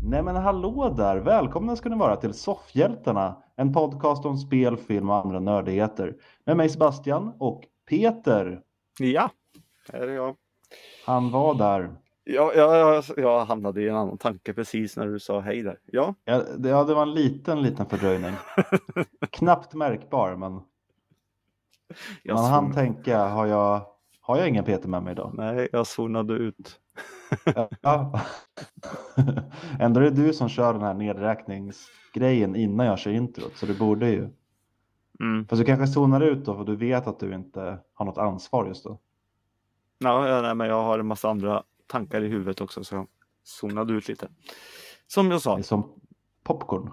Nej men hallå där, välkomna ska ni vara till Soffhjältarna, en podcast om spel, film och andra nördigheter. Med mig Sebastian och Peter. Ja, här är jag. Han var där. Jag hamnade i en annan tanke precis när du sa hej där. Ja. Det var en liten fördröjning. Knappt märkbar, men man hann tänka, har jag ingen Peter med mig idag? Nej, jag zonade ut. Ja. Ändå är det du som kör den här nedräkningsgrejen innan jag kör introt, så du borde ju. Fast du kanske zonar ut då, för du vet att du inte har något ansvar just då. Nej, men jag har en massa andra tankar i huvudet också, så jag zonade ut lite. Som jag sa. Det är som popcorn.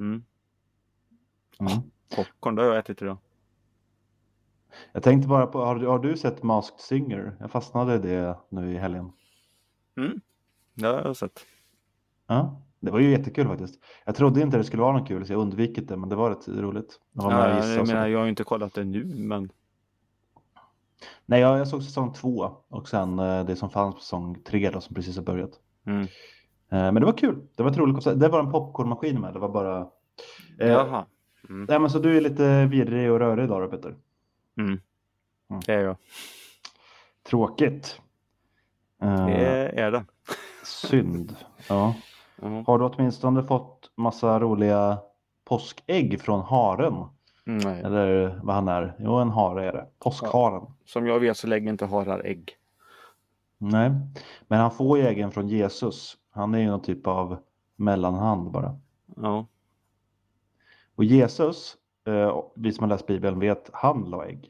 Popcorn, det har jag ätit idag. Jag tänkte bara på, har du sett Masked Singer? Jag fastnade i det nu i helgen. Det har jag sett. Ja, det var ju jättekul faktiskt. Jag trodde inte det skulle vara något kul, så jag undvikit det, men det var rätt roligt. Jag har ju inte kollat det nu, men... Nej, jag såg säsong 2 och sen det som fanns på säsong 3 då, som precis har börjat. Men det var kul, det var ett roligt koncept. Det var en popcornmaskin med, det var bara... Jaha. Nej, men så du är lite virrig och rörig idag då, Peter? Det är jag. Tråkigt. Det är det. Synd. Ja. Har du åtminstone fått massa roliga påskägg från haren? Nej. Eller vad han är? Jo, en hare är det. Påskharen. Ja. Som jag vet så lägger inte harar ägg. Nej, men han får ju äggen från Jesus. Han är ju någon typ av mellanhand bara. Ja. Och Jesus, vi som har läst Bibeln vet, han la ägg.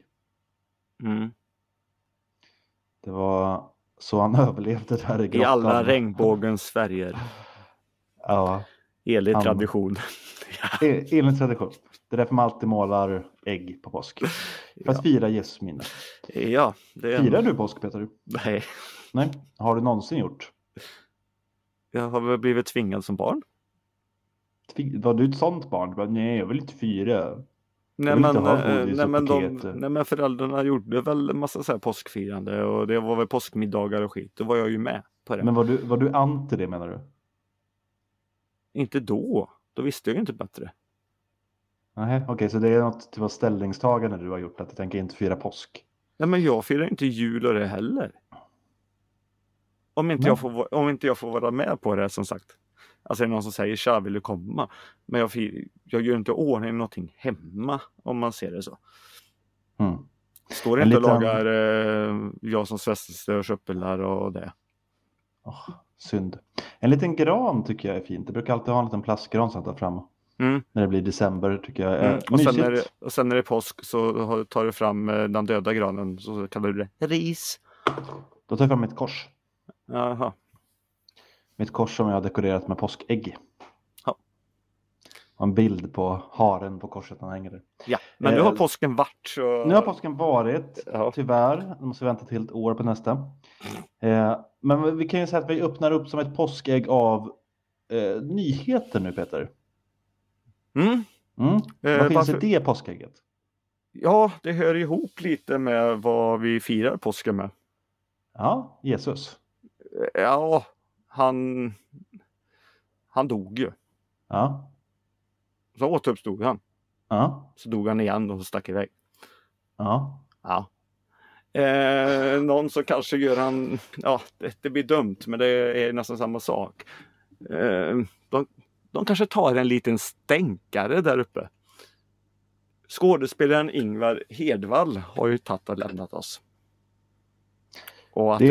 Det var så han överlevde där i grottan. I alla regnbågens färger. Ja. Enligt tradition. Enligt tradition. Det är därför man alltid målar ägg på påsk. För att fira Jesus minne. Ja. Firar du påsk, Peter? Nej. Har du någonsin gjort? Jag har väl blivit tvingad som barn. Var du ett sånt barn? Du bara, nej, jag vill inte fira. Nej men föräldrarna gjorde väl en massa så här påskfirande. Och det var väl påskmiddagar och skit. Då var jag ju med på det. Men var du anti det, menar du? Inte då. Då visste jag inte bättre. Nej, okej, så det är något typ av ställningstagande du har gjort, att du tänker inte fira påsk. Nej, men jag firar inte jul och det heller. Om inte jag får vara med på det, som sagt. Alltså är det någon som säger, tja, vill du komma? Men jag gör inte ordning någonting hemma, om man ser det så. Står inte och lagar jag som svetsare och köppelar och det. Synd. En liten gran tycker jag är fint. Det brukar alltid ha en liten plastgran som tar fram. När det blir december tycker jag är mysigt. Och sen när det är påsk så tar du fram den döda granen, så kallar du det ris. Då tar jag fram mitt kors. Jaha. Mitt kors som jag har dekorerat med påskägg. Ja. Och en bild på haren på korset han hänger där. Ja, men nu har påsken varit. Så... Nu har påsken varit, tyvärr. Nu måste vi vänta till ett år på nästa. Men vi kan ju säga att vi öppnar upp som ett påskägg av nyheter nu, Peter. Vad finns i det påskägget? Ja, det hör ihop lite med vad vi firar påsken med. Ja, Jesus. Ja, han dog ju. Ja. Så återuppstod han. Ja. Så dog han igen och stack iväg. Ja. Ja. Någon så kanske gör han... Ja, det blir dumt, men det är nästan samma sak. De kanske tar en liten stänkare där uppe. Skådespelaren Ingvar Hedvall har ju tagit och lämnat oss. Och att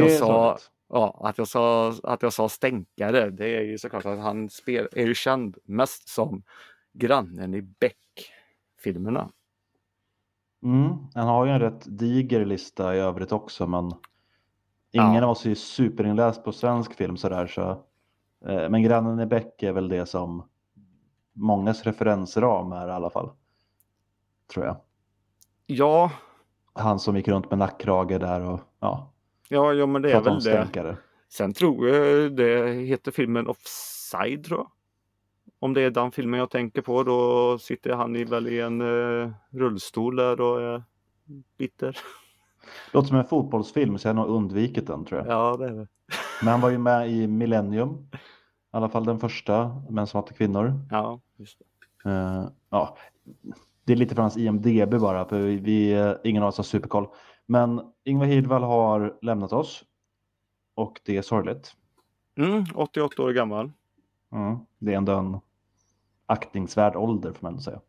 jag sa stänkare, det är ju såklart att han är ju känd mest som grannen i Beck-filmerna. Han har ju en rätt diger lista i övrigt också, men ingen av oss är superinläst på svensk film sådär, så men grannen i Beck är väl det som mångas referensram är i alla fall, tror jag. Ja. Han som gick runt med nackkrage där och Ja, men det är väl stänkare. Det. Sen tror jag det heter filmen Offside, tror jag. Om det är den filmen jag tänker på, då sitter han väl i en rullstol där och är bitter. Låter som en fotbollsfilm, så jag har nog undvikit den, tror jag. Ja, det är det. Men han var ju med i Millennium. alla fall den första, Män som hatar kvinnor. Ja, just det. Ja, det är lite från hans IMDB bara, för ingen av oss har superkoll. Men Ingvar Hirdwall har lämnat oss och det är sorgligt. 88 år gammal. Det är ändå en aktningsvärd ålder får man ändå säga.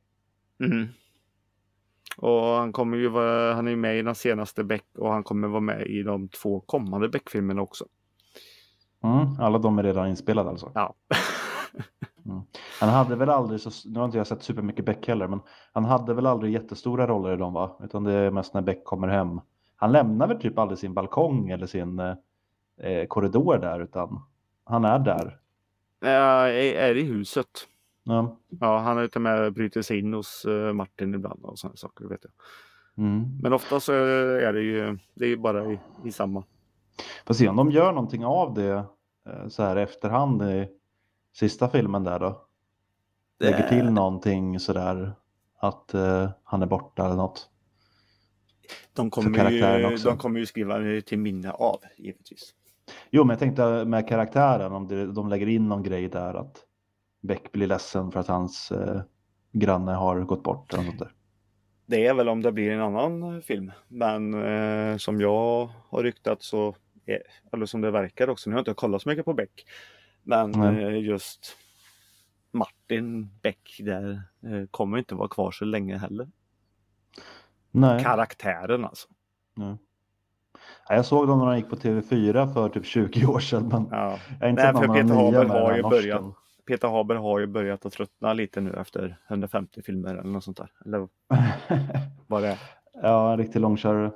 Och han är ju med i den senaste Beck och han kommer vara med i de 2 kommande Beck-filmerna också. Alla de är redan inspelade alltså. Ja. Han hade väl aldrig, nu har inte jag sett supermycket Beck heller, men han hade väl aldrig jättestora roller i dem va? Utan det är mest när Beck kommer hem. Han lämnar väl typ aldrig sin balkong eller sin korridor där, utan han är där. Är i huset. Ja. Ja, han är ute med och bryter sig in hos Martin ibland och sådana saker, vet jag. Men ofta så är det är bara i samma. Får se om de gör någonting av det så här efterhand i sista filmen där då. Lägger till någonting sådär att han är borta eller något. De kommer ju skriva till minne av, givetvis. Jo, men jag tänkte med karaktären, om de lägger in någon grej där att Beck blir ledsen för att hans granne har gått bort eller något där. Det är väl om det blir en annan film. Men som jag har ryktat så, eller som det verkar också, nu har jag inte kollat så mycket på Beck. Men just Martin Beck där kommer inte vara kvar så länge heller. Nej. Karaktären alltså. Nej. Jag såg dem när de gick på TV4 för typ 20 år sedan. Men ja. jag inte för Peter Haber har ju börjat att tröttna lite nu efter 150 filmer eller något sånt där. Eller vad det är. Ja, en riktig långkörare.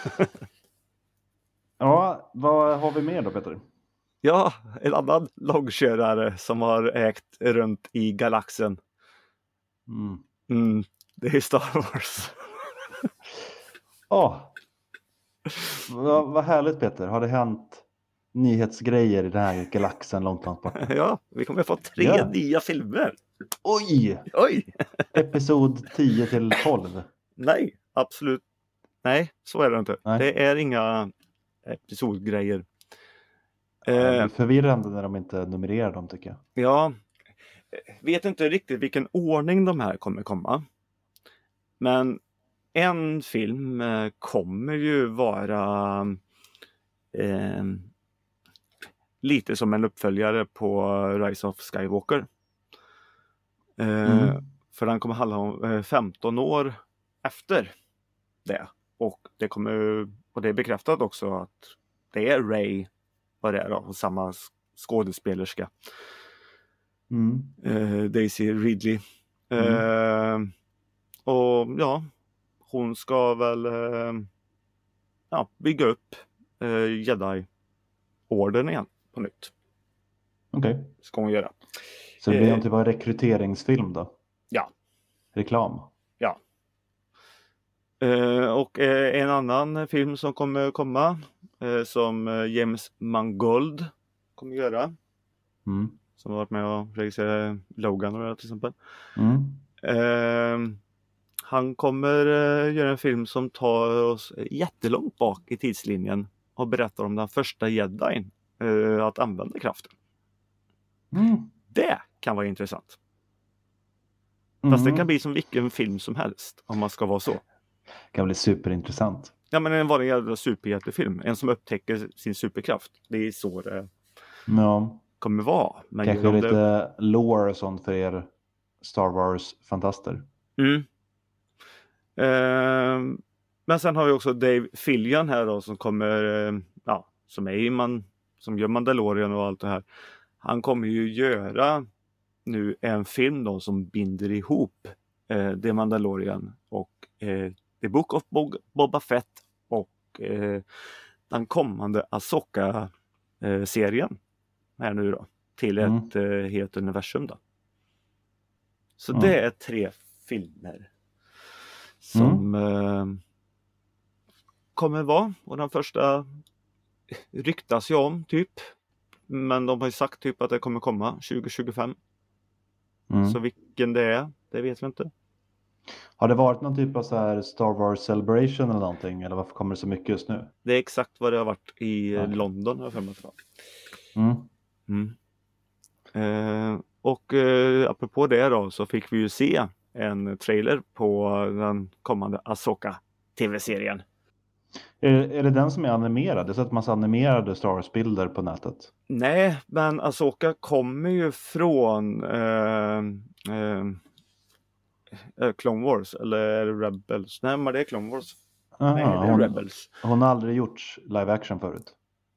Ja, vad har vi mer då, Peter? Ja, en annan långkörare som har ägt runt i galaxen. Det är Star Wars. Vad härligt, Peter. Har det hänt nyhetsgrejer i den här galaxen långt bort? Ja, vi kommer få 3 nya filmer. Oj! Episod 10-12. Nej, absolut. Nej, så är det inte. Nej. Det är inga episodgrejer. Det är förvirrande när de inte numrerar dem, tycker jag. Ja, vet inte riktigt vilken ordning de här kommer komma. Men en film kommer ju vara lite som en uppföljare på Rise of Skywalker. För den kommer handla om 15 år efter det. Och det är bekräftat också att det är Rey vad det är då, samma skådespelerska. Daisy Ridley. Och ja, hon ska väl bygga upp Jedi-orden igen på nytt. Okej. Ska hon göra. Så det blir en typ av rekryteringsfilm då? Ja. Reklam? Ja. Och en annan film som kommer komma som James Mangold kommer göra. Som har varit med och regisserat Logan till exempel. Han kommer göra en film som tar oss jättelångt bak i tidslinjen och berättar om den första jedin att använda kraften. Det kan vara intressant. Fast det kan bli som vilken film som helst om man ska vara så. Det kan bli superintressant. Ja, men en vanlig jävla superhjältefilm. En som upptäcker sin superkraft. Det är så det kommer vara. Men kanske lite lore och sånt för er Star Wars-fantaster. Men sen har vi också Dave Fillion här då, som kommer som gör Mandalorian och allt det här. Han kommer ju göra nu en film då som binder ihop The Mandalorian och The Book of Boba Fett och den kommande Ahsoka-serien här nu då till ett helt universum då. Så det är 3 filmer som kommer vara, och den första ryktas ju om typ, men de har ju sagt typ att det kommer komma 2025. Så vilken det är, det vet vi inte. Har det varit någon typ av så här Star Wars Celebration eller någonting, eller varför kommer det så mycket just nu? Det är exakt vad det har varit i London, har jag för mig. Och apropå det då så fick vi ju se en trailer på den kommande Ahsoka tv-serien. Är det den som är animerad? Jag har sett massa animerade Star Wars-bilder på nätet. Nej, men Ahsoka kommer ju från Clone Wars, eller är det Rebels? Nej, men det är Clone Wars. Aha, Nej, det är Rebels. Hon har aldrig gjort live action förut?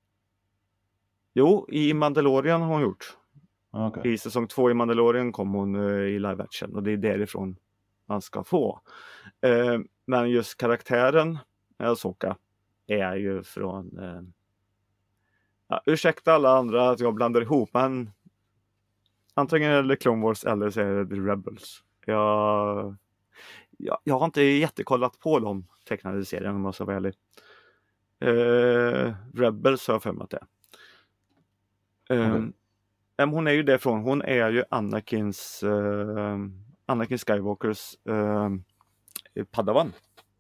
Jo, i Mandalorian har hon gjort. Okay. I säsong 2 i Mandalorian kom hon i live action och det är därifrån man ska få. Men just karaktären Ahsoka är ju från ursäkta alla andra att jag blandar ihop, men antingen är det Clone Wars eller så är det The Rebels. Jag har inte jättekollat på de tecknade serien om jag ska vara ärlig. Rebels har jag för mig att det är. Hon är ju därifrån. Hon är ju Anakin Skywalkers padawan.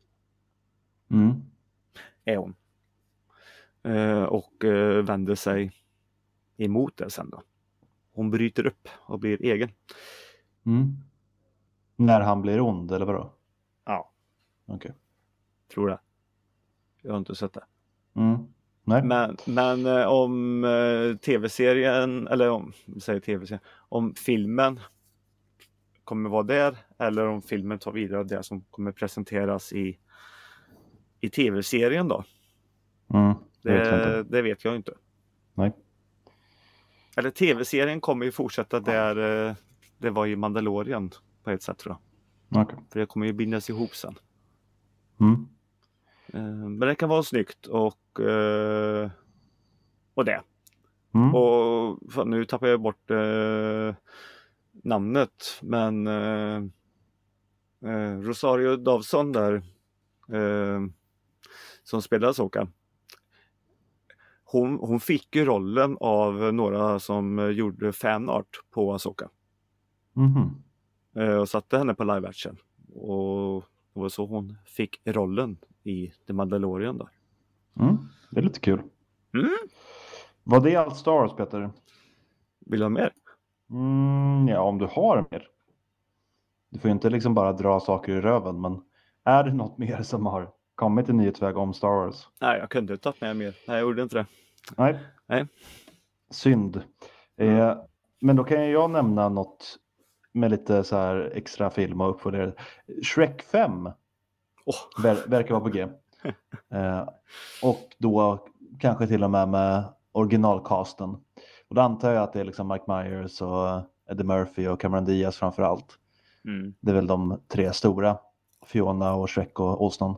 Är hon. Och vänder sig emot det sen då. Hon bryter upp och blir egen. När han blir ond, eller vadå? Ja. Okej. Tror det. Jag har inte sett det. Nej. Men om tv-serien, eller om om filmen kommer vara där, eller om filmen tar vidare det som kommer presenteras i tv-serien då. Det vet jag inte. Nej. Eller tv-serien kommer ju fortsätta där det var i Mandalorian på ett sätt, tror jag. Okay. För det kommer ju bindas ihop sen. Men det kan vara snyggt och det. Och nu tappar jag bort namnet, men Rosario Dawson där som spelar Ahsoka. Hon fick ju rollen av några som gjorde fanart på Ahsoka. Och satte henne på live action. Och det var så hon fick rollen i The Mandalorian där. Det är lite kul. Var det allt Star Wars, Peter? Vill du ha mer? Ja, om du har mer. Du får ju inte liksom bara dra saker i röven, men är det något mer som har kommit i nyhetsväg om Star Wars? Nej, jag kunde inte ta med mer. Nej, jag gjorde inte det. Nej. Synd. Men då kan jag nämna något med lite så här extra film och uppföljare. Shrek 5 verkar vara på G. Och då kanske till och med originalcasten. Och då antar jag att det är liksom Mike Myers och Eddie Murphy och Cameron Diaz framförallt. Det är väl de tre stora. Fiona och Shrek och Olsen.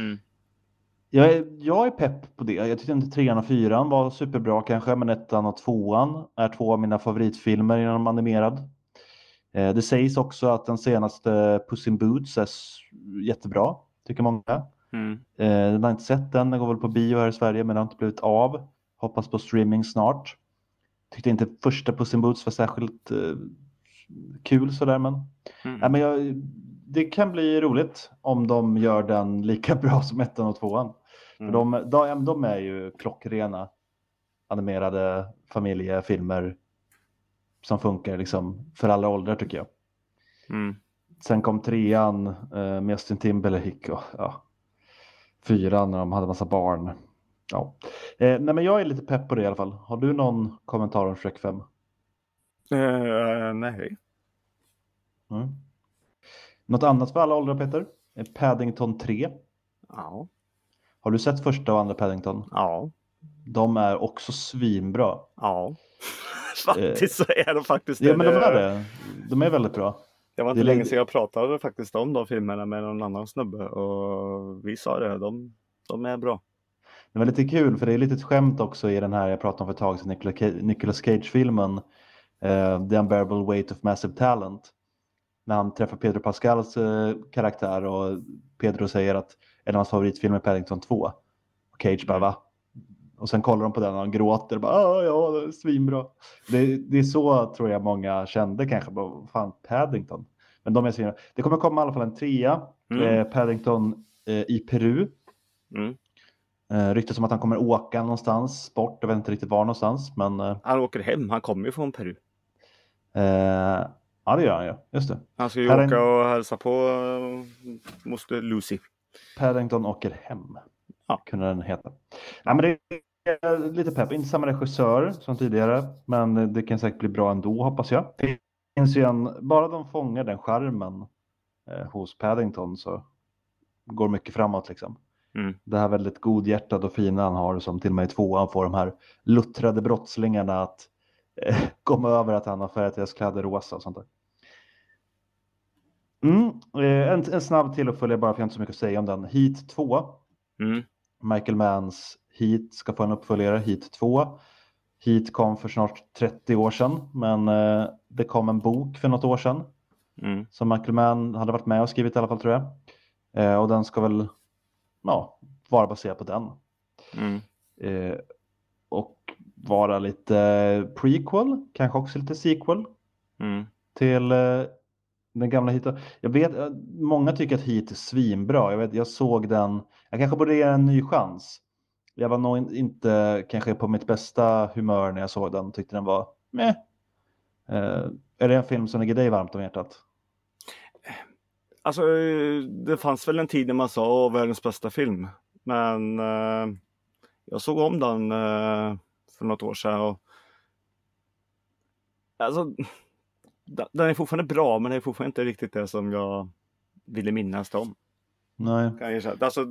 Jag är pepp på det. Jag tyckte inte 3 och 4 var superbra kanske, men 1 och 2 är 2 av mina favoritfilmer inom animerad. Det sägs också att den senaste Puss in Boots är jättebra, tycker många. Jag har inte sett den går väl på bio här i Sverige, men det har inte blivit av. Hoppas på streaming snart. Tyckte inte första Puss in Boots var särskilt kul sådär, men det kan bli roligt om de gör den lika bra som 1 och 2. För de är ju klockrena animerade familjefilmer som funkar liksom för alla åldrar, tycker jag. Sen kom 3 med Justin Timberlake och 4 när de hade massa barn. Nej, men jag är lite pepp på det i alla fall. Har du någon kommentar om Shrek 5? Nej. Något annat för alla åldrar, Peter? Paddington 3. Ja. Har du sett första och andra Paddington? Ja. De är också svinbra. Ja. Faktiskt så är de faktiskt det. Ja, men de är det. De är väldigt bra. Det var inte länge sedan jag pratade faktiskt om de filmerna med någon annan snubbe. Och vi sa det, de är bra. Det var lite kul, för det är lite ett skämt också i den här jag pratade om för ett tag sedan, Nicolas Cage-filmen The Unbearable Weight of Massive Talent. När han träffar Pedro Pascals karaktär och Pedro säger att en av hans favoritfilmer är Paddington 2. Och Cage bara, va? Och sen kollar de på den och han gråter och bara, ja, det är svinbra. Det är så, tror jag, många kände kanske. Bara, fan, Paddington. Men de är svinbra. Det kommer komma i alla fall en 3. Paddington i Peru. Ryktas som att han kommer åka någonstans bort. Jag vet inte riktigt var någonstans. Men han åker hem, han kommer ju från Peru. Ja, det gör han ju. Just det. Han ska ju åka och hälsa på moster Lucy. Paddington åker hem. Ja. Kunde den heta. Ja, men det är lite pepp. Inte samma regissör som tidigare. Men det kan säkert bli bra ändå, hoppas jag. Det finns ju bara de fångar den charmen hos Paddington så går mycket framåt liksom. Det här väldigt godhjärtade och fina han har som till och med i 2:an får de här luttrade brottslingarna att komma över att han har färgat deras kläder rosa och sånt där. En snabb till uppföljare bara för jag har inte så mycket att säga om den. Heat 2. Michael Manns Heat ska få en uppföljare, Heat 2. Heat kom för snart 30 år sedan, men det kom en bok för något år sedan. Som Michael Mann hade varit med och skrivit i alla fall tror jag. Och den ska väl vara baserad på den. Och vara lite prequel, kanske också lite sequel till den gamla Heat. Jag vet, många tycker att Heat är svinbra. Jag såg den, jag kanske borde ge en ny chans. Jag var nog inte kanske på mitt bästa humör när jag såg den. Tyckte den var meh. Är det en film som ligger dig varmt om hjärtat? Alltså, det fanns väl en tid när man sa världens bästa film. Men jag såg om den för något år sedan. Och, alltså, den är fortfarande bra, men det är fortfarande inte riktigt det som jag ville minnas om. Nej. Kan jag säga. Alltså,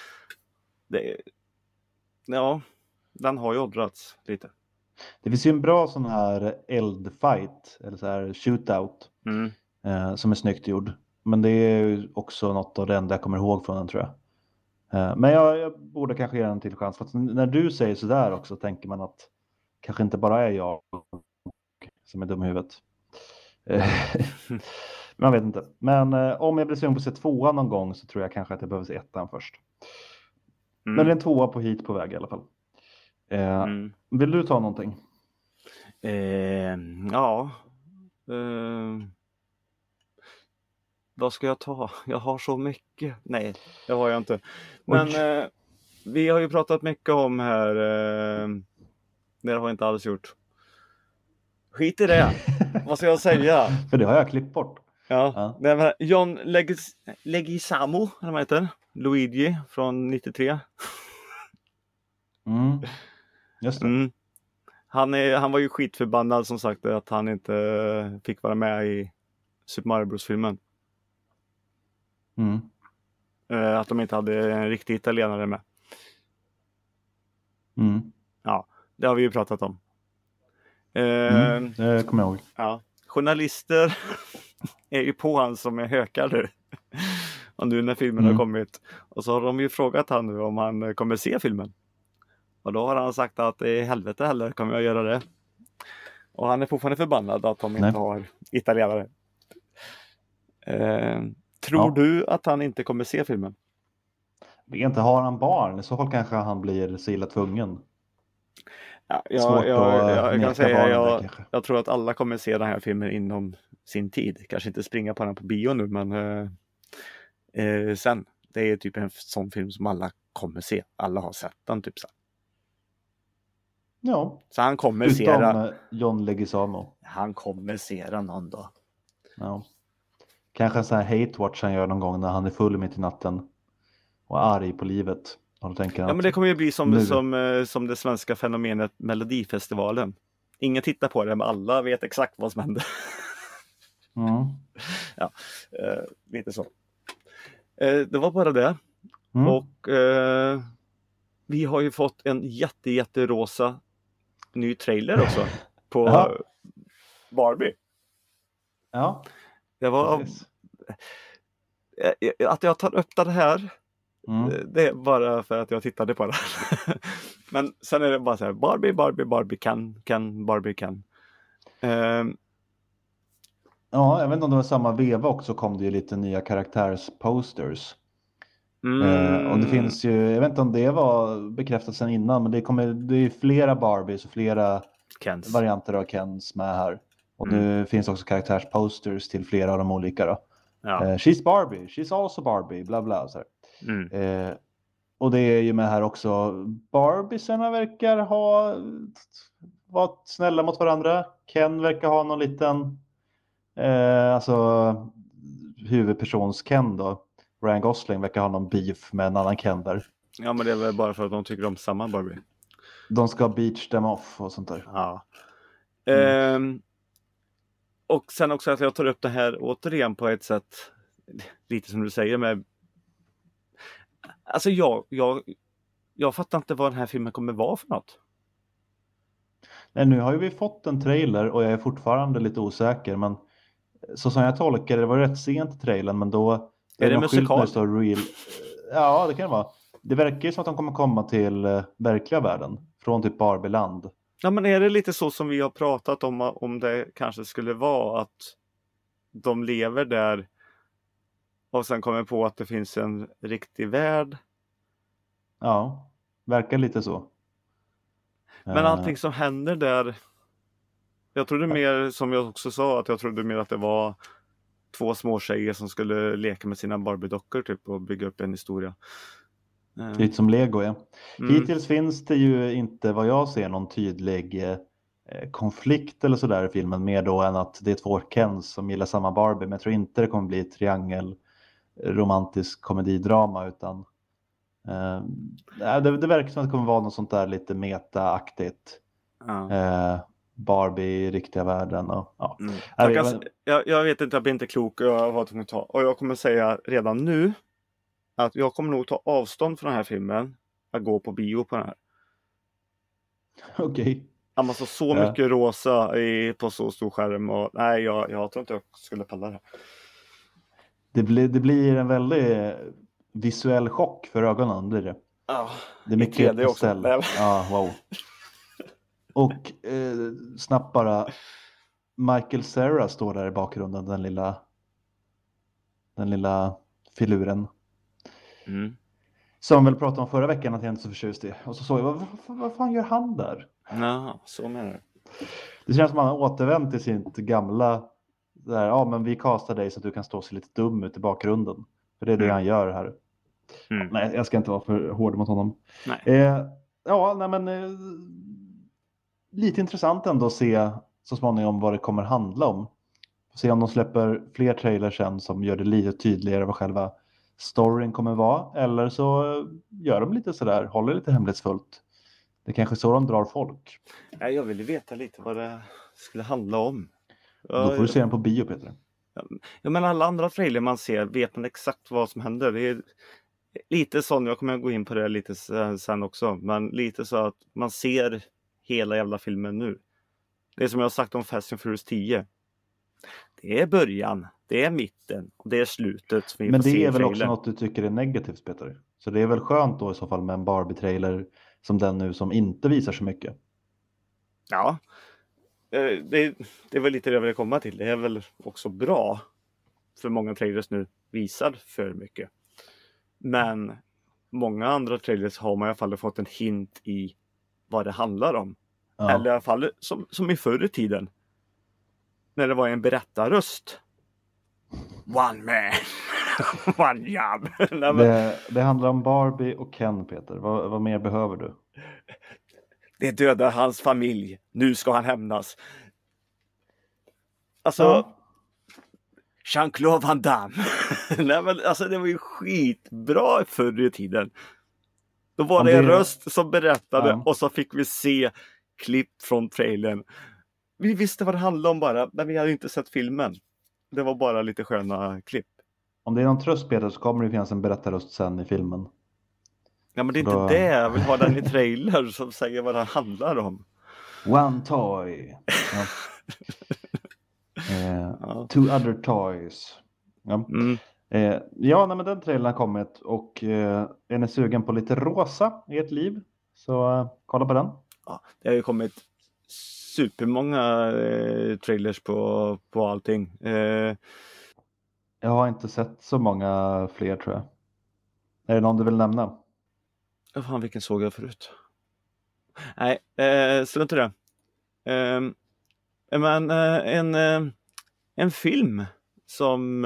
den har ju åldrats lite. Det finns ju en bra sån här eldfight, eller så här shootout, som är snyggt gjord. Men det är ju också något av det enda jag kommer ihåg från den tror jag. Men jag borde kanske ge den till chans. För att när du säger sådär också tänker man att kanske inte bara är jag som är dum i huvudet. Man vet inte. Men om jag blir sugen på att se 2:an någon gång så tror jag kanske att jag behöver se 1:an först. Men det är en 2:a på hit på väg i alla fall. Vill du ta någonting? Vad ska jag ta? Jag har så mycket. Nej, det har jag inte. Men vi har ju pratat mycket om här. Det har jag inte alls gjort. Skit i det. Vad ska jag säga? För det har jag klippt bort. Ja. Det var John Leguizamo, eller vad heter Luigi från 93. Just det. Han var ju skitförbannad som sagt att han inte fick vara med i Super Mario Bros-filmen. Att de inte hade en riktig italienare med. Ja, det har vi ju pratat om. Det kommer jag ihåg. Ja. Journalister är ju på han som är hökar nu. Och nu när filmen har kommit. Och så har de ju frågat han nu om han kommer se filmen. Och då har han sagt att i helvete heller kommer jag göra det. Och han är fortfarande förbannad att de inte har italienare. Tror du att han inte kommer se filmen? Vi inte har han barn. I så fall kanske han blir så illa tvungen. Ja, jag kan säga jag tror att alla kommer se den här filmen inom sin tid. Kanske inte springa på den på bio nu, men sen. Det är typ en sån film som alla kommer se. Alla har sett den typ så. Ja. Så han kommer se den. John Leguizamo. Han kommer se den någon dag. Ja. Kanske en sån här hate watch han gör någon gång när han är full mitt i natten. Och arg på livet. Och tänker men det kommer ju bli som det svenska fenomenet Melodifestivalen. Ingen tittar på det, men alla vet exakt vad som händer. Ja, lite så. Det var bara det. Och vi har ju fått en jätterosa ny trailer också på Barbie. Ja. Det var att jag tar upp det här. Det är bara för att jag tittade på det. Men sen är det bara så här: Barbie can. Ja, jag vet inte om det var samma veva också kom det ju lite nya karaktärsposters. Och det finns ju, jag vet inte om det var bekräftat sedan innan, men det är flera Barbies och flera varianter av Kens med här. Och nu finns också karaktärsposters till flera av de olika då. Ja. She's Barbie, she's also Barbie, bla bla så här. Och det är ju med här också. Barbiesarna verkar vara snälla mot varandra. Ken verkar ha någon liten, alltså huvudpersons Ken då. Ryan Gosling verkar ha någon beef med en annan Ken där. Ja, men det är väl bara för att de tycker om samma Barbie. De ska beach them off och sånt där. Ja. Och sen också att jag tar upp det här återigen på ett sätt, lite som du säger med, alltså jag fattar inte vad den här filmen kommer vara för något. Nej, nu har ju vi fått en trailer och jag är fortfarande lite osäker, men så som jag tolkar det var rätt sent i trailern, men då är det någon skylt musikal? där står real. Ja, det kan det vara. Det verkar ju som att de kommer komma till verkliga världen från typ Barbieland. Ja, men är det lite så som vi har pratat om det kanske skulle vara, att de lever där och sen kommer på att det finns en riktig värld? Ja, verkar lite så. Men allting som händer där, jag trodde mer, som jag också sa, att jag trodde mer att det var 2 små tjejer som skulle leka med sina Barbie-dockor typ och bygga upp en historia. Lite som Lego, ja. Hittills finns det ju inte, vad jag ser, någon tydlig konflikt eller sådär i filmen, mer då än att det är 2 Kens som gillar samma Barbie, men jag tror inte det kommer bli ett triangel romantisk komedidrama, utan det verkar som att det kommer vara något sånt där lite meta-aktigt. Barbie i riktiga världen och ja. Jag vet inte, jag blir inte klok, jag har tvungen att ta, och jag kommer säga redan nu att jag kommer nog ta avstånd från den här filmen, att gå på bio på den här. Okej. Alltså så mycket rosa på så stor skärm, och nej, jag tror inte jag skulle palla det. Det blir en väldigt visuell chock för ögonen, blir det. Ja, det är mycket det också. Ja, wow. Och snabbt bara, Michael Cera står där i bakgrunden, den lilla filuren. Som väl pratade om förra veckan att jag inte så förtjust i. Och så såg jag, vad fan gör han där? Ja, så menar du. Det känns som att han har återvänt till sitt gamla, där, ja men vi kastar dig så att du kan stå och se lite dum ut i bakgrunden. För det är det han gör här. Nej, jag ska inte vara för hård mot honom. Lite intressant ändå att se så småningom vad det kommer handla om. Se om de släpper fler trailers sen som gör det lite tydligare vad själva storyn kommer vara. Eller så gör de lite sådär, håller lite hemlighetsfullt. Det är kanske så de drar folk. Nej, jag ville veta lite vad det skulle handla om. Då får du se den på bio, Peter. Ja, men alla andra trailer man ser vet man exakt vad som händer. Det är lite sån, jag kommer gå in på det lite sen också. Men lite så att man ser hela jävla filmen nu. Det är som jag har sagt om Fast and Furious 10. Det är början, det är mitten och det är slutet. Men det är väl också något du tycker är negativt, Peter? Så det är väl skönt då i så fall med en Barbie-trailer som den nu som inte visar så mycket? Ja, det är väl lite det jag vill komma till. Det är väl också bra för många trailers nu visar för mycket. Men många andra trailers har man i alla fall fått en hint i vad det handlar om. Ja. Eller i alla fall som i förr i tiden. När det var en berättarröst. One man, one job. Det handlar om Barbie och Ken, Peter. Vad mer behöver du? Det dödar hans familj. Nu ska han hämnas. Alltså, Jean-Claude Van Damme. Nej, men alltså det var ju skitbra förr i tiden. Då var det en röst som berättade och så fick vi se klipp från trailern. Vi visste vad det handlade om bara, men vi hade inte sett filmen. Det var bara lite sköna klipp. Om det är någon tröst, Peter, så kommer det finnas en berättarröst sen i filmen. Ja, men det är inte det. Jag vill ha den i trailer som säger vad det handlar om. One toy. Two other toys. Ja, men den trailern har kommit och är ni sugen på lite rosa i ert liv? Så kolla på den. Ja, det har ju kommit supermånga trailers på allting. Jag har inte sett så många fler, tror jag. Är det någon du vill nämna? Fan, vilken såg jag förut? Nej, så inte det. Men en film som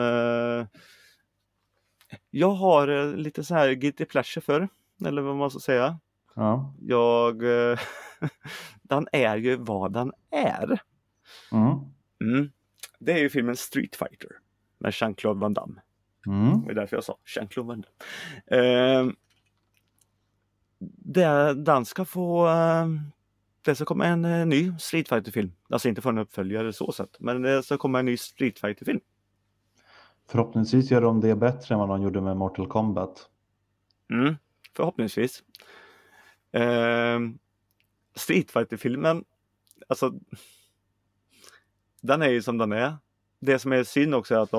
jag har lite så här guilty pleasure för, eller vad man ska säga. Ja. Den är ju vad den är. Mm. Det är ju filmen Street Fighter med Jean-Claude Van Damme. Det är därför jag sa Jean-Claude Van Damme. Den ska få... det ska komma en ny Street Fighter-film. Alltså inte för en uppföljare så sätt. Men det ska komma en ny Street Fighter-film. Förhoppningsvis gör de det bättre än vad de gjorde med Mortal Kombat. Förhoppningsvis. Street Fighter-filmen, alltså den är ju som den är. Det som är synd också är att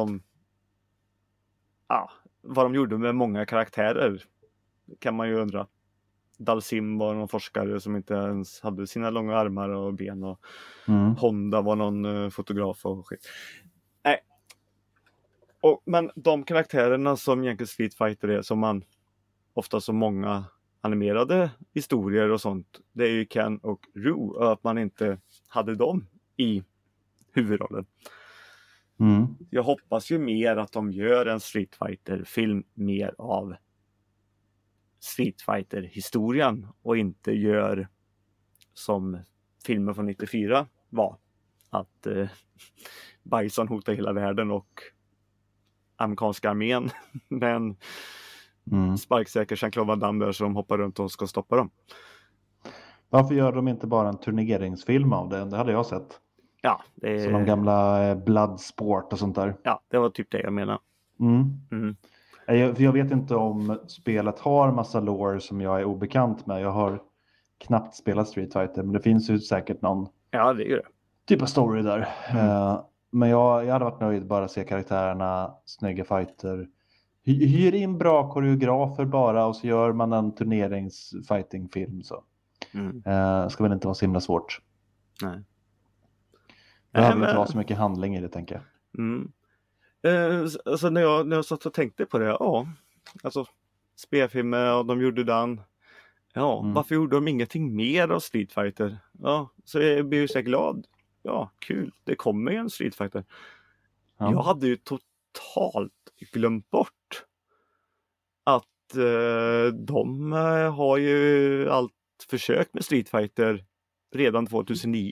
vad de gjorde med många karaktärer kan man ju undra. Dalsim var någon forskare som inte ens hade sina långa armar och ben, och Honda var någon fotograf och skit. Nej. Men de karaktärerna som egentligen Street Fighter är, som man ofta så många animerade historier och sånt, det är ju Ken och Roo, och att man inte hade dem i huvudrollen. Jag hoppas ju mer att de gör en Street Fighter-film mer av Street Fighter-historien och inte gör som filmen från 94 var, att Bison hotar hela världen och amerikanska armén med en sparksäker Jean-Claude Van Damme där som hoppar runt och ska stoppa dem. Varför gör de inte bara en turneringsfilm av det? Det hade jag sett. Ja, det är... Som de gamla Bloodsport och sånt där. Ja, det var typ det jag menar. För jag vet inte om spelet har massa lore som jag är obekant med. Jag har knappt spelat Street Fighter, men det finns ju säkert någon det gör det. Typ av story där. Men jag hade varit nöjd bara att se karaktärerna, snygga fighter. Hyr in bra koreografer bara, och så gör man en turneringsfightingfilm så. Ska väl inte vara så himla svårt. Nej. Behöver inte vara så mycket handling i det, tänker jag. Alltså när jag satt och tänkte på det, alltså spelfilmer och de gjorde den. Varför gjorde de ingenting mer av Street Fighter? Så jag blir ju så glad. Ja, kul. Det kommer ju en Street Fighter. Jag hade ju totalt glömt bort att de har ju allt försök med Street Fighter redan 2009.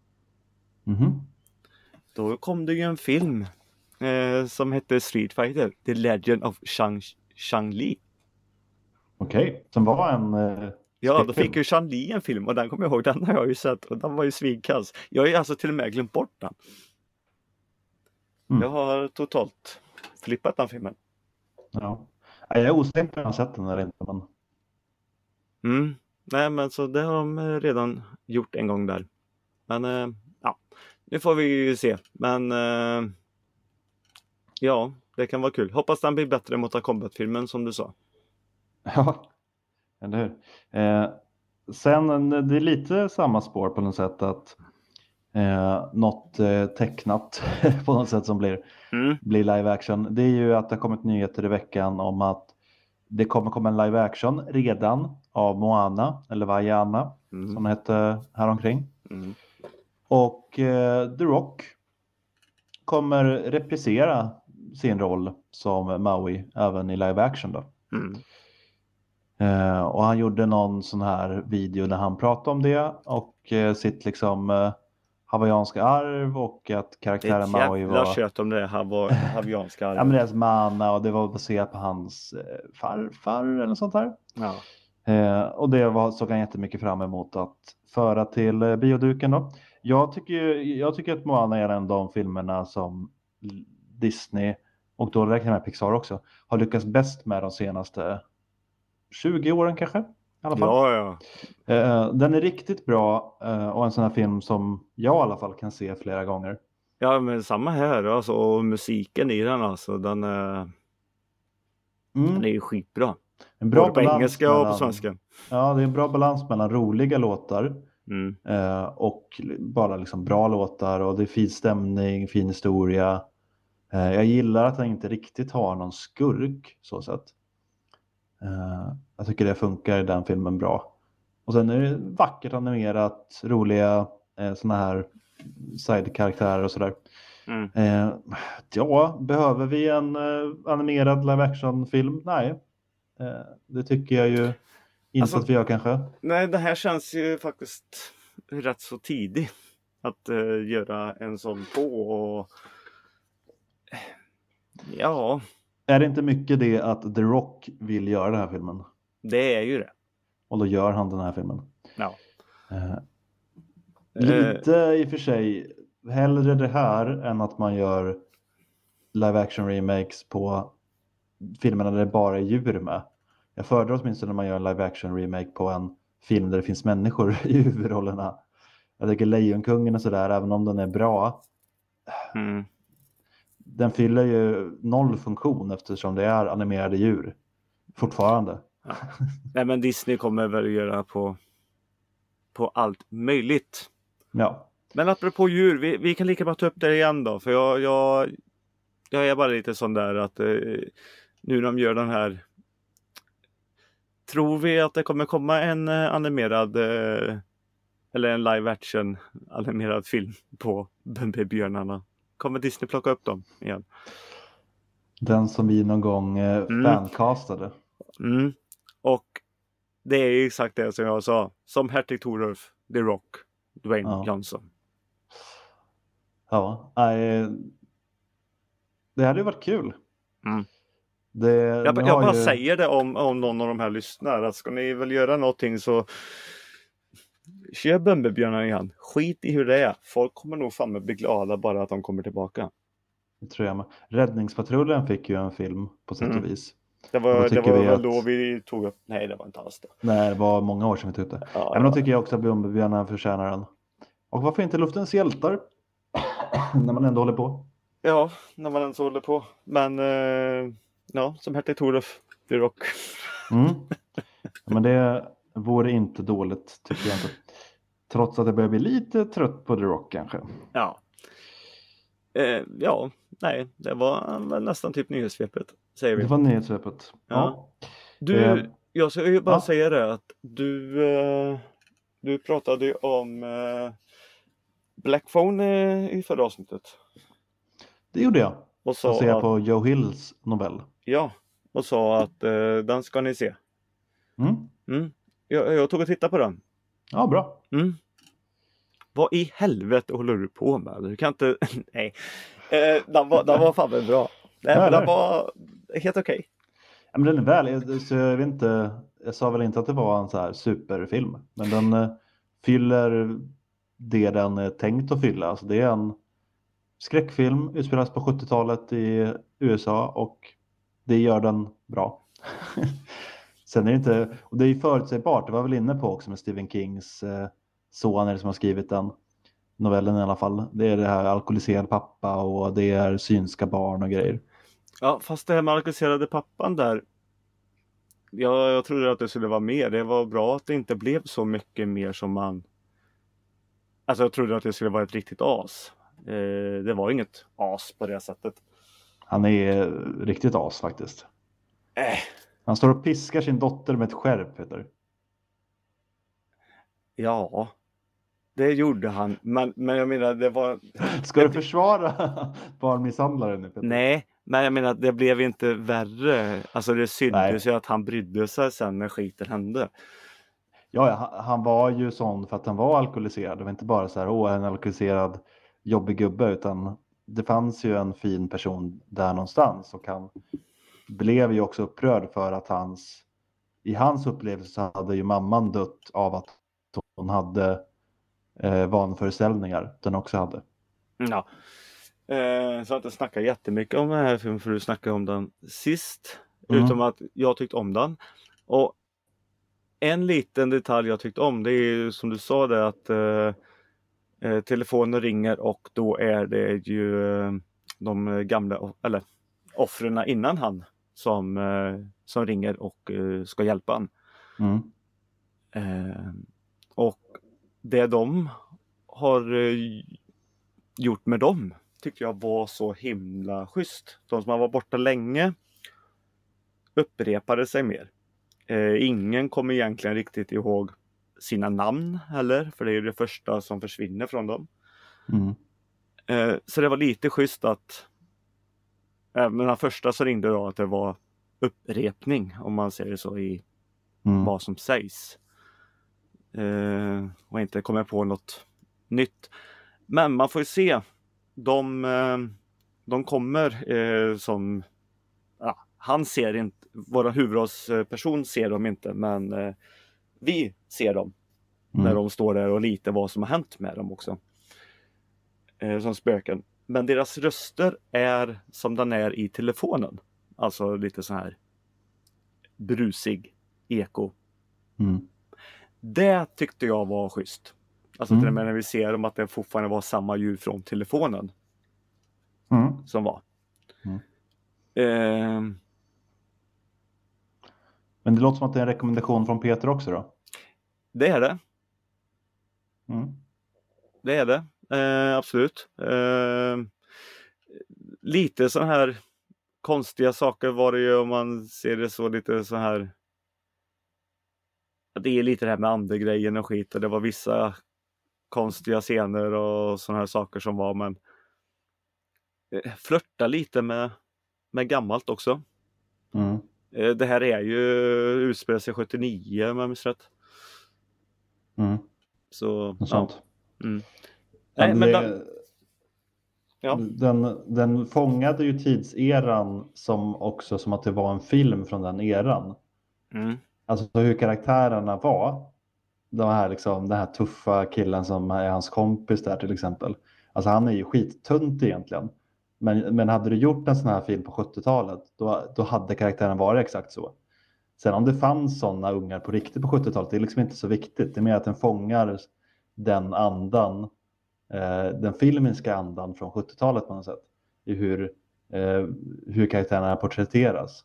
Då kom det ju en film som hette Street Fighter, The Legend of Chang-Li. Okej, som var en... då fick ju Chang-Li en film, och den kommer jag ihåg, den har jag ju sett, och den var ju svinkass. Jag har ju alltså till och med glömt bort den. Jag har totalt flippat den filmen. Ja. Jag är osäker på om jag har sett den eller inte. Men... Nej, men så det har de redan gjort en gång där. Men nu får vi ju se. Men det kan vara kul. Hoppas den blir bättre mot Kombat-filmen som du sa. Ja, eller hur? Sen det är lite samma spår på något sätt, att något tecknat på något sätt som blir live action. Det är ju att det har kommit nyheter i veckan om att det kommer komma en live action redan av Moana, eller Vaiana som det hette häromkring. Och The Rock kommer reprisera sin roll som Maui även i live action då. Och han gjorde någon sån här video där han pratade om det och sitt liksom hawaiianska arv, och att karaktären Maui var... Det är ett jävla kött om det hawaiianska arv. Ja, men deras manna, och det var baserat på hans farfar eller sånt där. Och det såg han jättemycket fram emot att föra till bioduken då. Jag tycker att Moana är en av de filmerna som Disney, och då räknar jag med Pixar också, har lyckats bäst med de senaste 20 åren kanske. I alla fall. Den är riktigt bra, och en sån här film som jag i alla fall kan se flera gånger. Ja, men samma här alltså, och musiken i den alltså, den är ju skitbra. En bra på engelska och på svenska. Ja, det är en bra balans mellan roliga låtar och bara liksom bra låtar, och det är fin stämning, fin historia. Jag gillar att den inte riktigt har någon skurk så sätt. Jag tycker det funkar i den filmen bra. Och sen är det vackert animerat, roliga såna här side-karaktärer och sådär. Behöver vi en animerad live-action-film? Nej. Det tycker jag ju inte att vi gör kanske. Nej, det här känns ju faktiskt rätt så tidigt. att göra en sån på. Och ja, Är det inte mycket det att The Rock vill göra den här filmen? det är ju det. Och då gör han den här filmen. Ja. Lite i och för sig, hellre det här än att man gör live action remakes på filmerna där det bara är djur med. Jag föredrar åtminstone när man gör en live action remake på en film där det finns människor i huvudrollerna. Jag tycker Lejonkungen och sådär, även om den är bra. Den fyller ju noll funktion eftersom det är animerade djur. Fortfarande. Ja. Nej, men Disney kommer väl göra på allt möjligt. Ja. Men apropå djur, vi kan lika bra ta upp det igen då. För jag är bara lite sån där att nu när de gör den här. Tror vi att det kommer komma en animerad eller en live action animerad film på Bumbibjörnarna? Kommer Disney plocka upp dem igen? Den som vi någon gång fancastade. Och det är exakt det som jag sa. Som Hertig Thorolf, The Rock, Dwayne Johnson. Ja, det hade ju varit kul. Jag bara säger det om någon av de här lyssnar. Att ska ni väl göra någonting så kör Bumbibjörnarna igen. Skit i hur det är. Folk kommer nog fan bli glada bara att de kommer tillbaka. Det tror jag med. Räddningspatrullen fick ju en film på sätt och vis. Det var väl då vi tog upp. Nej, det var inte alls det. Nej, det var många år sedan vi tog upp det. Ja, men då tycker jag också att Bumbibjörnarna förtjänar den. Och varför inte Luftens hjältar? När man ändå håller på. Ja, när man ändå håller på. Men ja, som Hertig Thorolf, The Rock. Men det vore inte dåligt, tycker jag inte. Trots att jag börjar bli lite trött på The Rock kanske. Ja. Ja, nej, det var väl nästan typ nyhetssvepet, säger vi. Det var nyhetssvepet. Ja. Du, jag ska ju bara säga det att du pratade ju om Black Phone i förra avsnittet. Det gjorde jag. Och sa ser jag på Joe Hills novell. Ja, och sa att den ska ni se. Jag tog och tittade på den. Ja, bra. Vad i helvete håller du på med? Du kan inte... Nej. Den var fan väl bra. Den var helt okej. Ja, men den är väl. Så jag vet inte... Jag sa väl inte att det var en så här superfilm. Men den fyller det den är tänkt att fylla. Alltså det är en skräckfilm. Utspelas på 70-talet i USA. Och det gör den bra. Sen är det inte... Och det är ju förutsägbart. Det var väl inne på också med Stephen Kings... son som har skrivit den novellen i alla fall. Det är det här alkoholiserad pappa och det är synska barn och grejer. Ja, fast det här med alkoholiserade pappan där. Jag trodde att det skulle vara mer. Det var bra att det inte blev så mycket mer som man... Alltså jag trodde att det skulle vara ett riktigt as. Det var inget as på det sättet. Han är riktigt as faktiskt. Han står och piskar sin dotter med ett skärp, Peter. Ja, det gjorde han. Men jag menar, det var... Ska du försvara barnmisshandlaren nu, Peter? Nej, men jag menar, det blev inte värre. Alltså det syntes ju att han brydde sig sen när skiten hände. Ja, han var ju sån för att han var alkoholiserad. Det var inte bara så här, en alkoholiserad jobbig gubbe. Utan det fanns ju en fin person där någonstans. Och han blev ju också upprörd för att i hans upplevelse så hade ju mamman dött av att hon hade vanföreställningar. Den också hade. Ja. Så jag inte snacka jättemycket om den här filmen, för du snackade om den sist. Utom att jag tyckte om den. Och en liten detalj jag tyckte om, det är ju som du sa det att telefonen ringer och då är det ju de gamla, eller offren innan han som ringer och ska hjälpa han. Och det de har gjort med dem tyckte jag var så himla schysst. De som har varit borta länge upprepade sig mer. Ingen kommer egentligen riktigt ihåg sina namn heller, för det är det första som försvinner från dem. Så det var lite schysst att även den första som ringde då, att det var upprepning, om man säger så, i vad som sägs. Och inte kommer på något nytt. Men man får ju se. De kommer som... Ja, han ser inte... Våra huvudrollsperson ser dem inte, men vi ser dem. När de står där och lite vad som har hänt med dem också. Som spöken. Men deras röster är som den är i telefonen. Alltså lite så här brusig eko. Det tyckte jag var schysst. Alltså till och med när vi ser dem att det fortfarande var samma ljud från telefonen. Som var. Men det låter som att det är en rekommendation från Peter också då? Det är det. Det är det. Absolut. Lite så här konstiga saker var det ju om man ser det så lite så här. Det är lite det här med andegrejen och skit och det var vissa konstiga scener och såna här saker som var, men flörta lite med gammalt också. Det här är ju utspelar sig 79 om jag minns rätt. Så sånt. Nej, men den fångade ju tidseran som att det var en film från den eran. Alltså hur karaktärerna var. Den här tuffa killen som är hans kompis där till exempel. Alltså han är ju skittunt egentligen. Men hade du gjort en sån här film på 70-talet då hade karaktären varit exakt så. Sen om det fanns sådana ungar på riktigt på 70-talet, det är liksom inte så viktigt. Det är mer att den fångar den andan, den filmiska andan från 70-talet på något sätt. I hur karaktärerna porträtteras.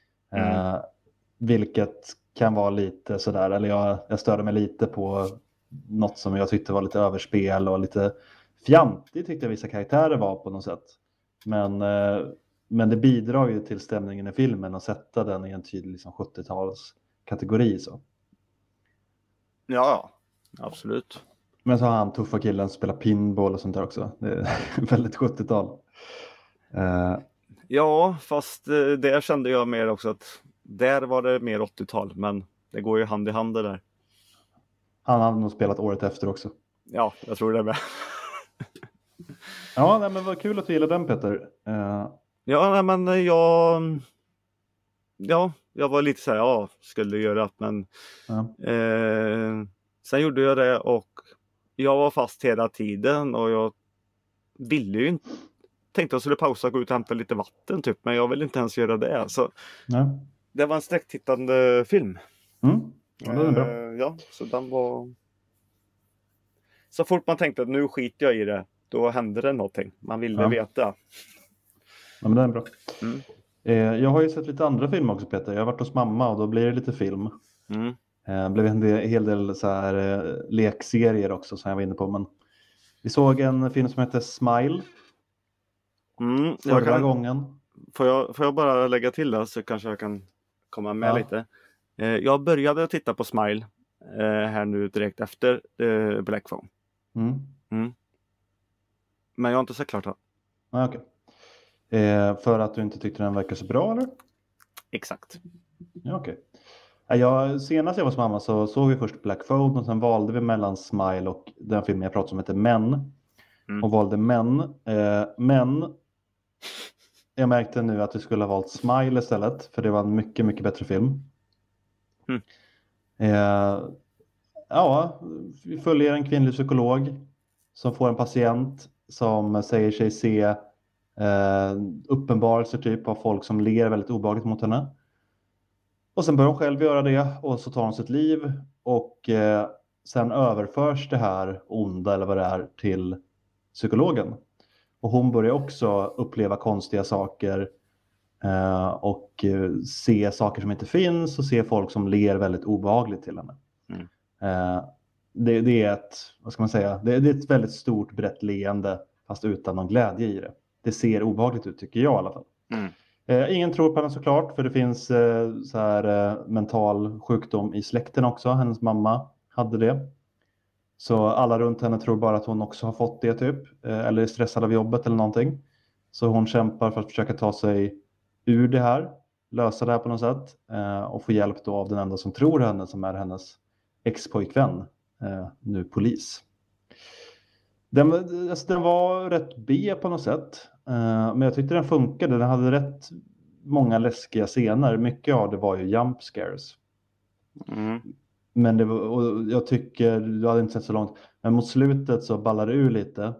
Vilket kan vara lite sådär, eller jag störde mig lite på något som jag tyckte var lite överspel och lite fjantigt tyckte jag vissa karaktärer var på något sätt. Men det bidrar ju till stämningen i filmen och sätta den i en tydlig liksom 70-tals kategori så. Ja, absolut. Men så har han tuffa killen som spelar pinball och sånt där också. Det är väldigt 70-tal. Ja, fast där kände jag mer också att där var det mer 80-tal, men det går ju hand i hand det där. Han hade nog spelat året efter också. Ja, jag tror det med. Ja, nej, men vad kul att du gillar den, Peter. Ja, nej, men jag var lite så här, skulle göra det, men sen gjorde jag det och jag var fast hela tiden och jag ville ju inte, tänkte jag skulle pausa och gå ut och hämta lite vatten typ, men jag ville inte ens göra det. Så det var en sträcktittande film. Ja, det är bra. Ja, så den var... Så fort man tänkte att nu skiter jag i det, då hände det någonting. Man ville veta. Ja, men det är bra. Jag har ju sett lite andra filmer också, Peter. Jag har varit hos mamma och då blir det lite film. Det blev en hel del så här lekserier också som jag var inne på. Men vi såg en film som heter Smile. Förra gången. Får jag bara lägga till det så kanske jag kan komma med lite. Jag började titta på Smile här nu direkt efter Black Phone. Men jag har inte sett klart det. Okej. För att du inte tyckte den verkar så bra, eller? Exakt. Ja, okej. Senast jag var hos mamma så såg vi först Black Phone och sen valde vi mellan Smile och den filmen jag pratade om heter Män. Och valde Män. Men jag märkte nu att vi skulle ha valt Smile istället. För det var en mycket, mycket bättre film. Vi följer en kvinnlig psykolog som får en patient som säger sig se uppenbarelser typ av folk som ler väldigt obehagligt mot henne. Och sen börjar hon själv göra det och så tar hon sitt liv och sen överförs det här onda eller vad det är till psykologen. Och hon börjar också uppleva konstiga saker och se saker som inte finns och se folk som ler väldigt obehagligt till henne. Det är vad ska man säga? Det är ett väldigt stort brett leende fast utan någon glädje i det. Det ser obehagligt ut tycker jag i alla fall. Ingen tror på henne såklart för det finns så här mental sjukdom i släkten också. Hennes mamma hade det. Så alla runt henne tror bara att hon också har fått det typ. Eller är stressad av jobbet eller någonting. Så hon kämpar för att försöka ta sig ur det här. Lösa det här på något sätt. Och få hjälp då av den enda som tror henne som är hennes ex-pojkvän. Nu polis. Den var rätt B på något sätt. Men jag tyckte den funkade. Den hade rätt många läskiga scener. Mycket av det var ju jump scares. Mm. Men det var, och jag tycker, du hade inte sett så långt, men mot slutet så ballar det ur lite.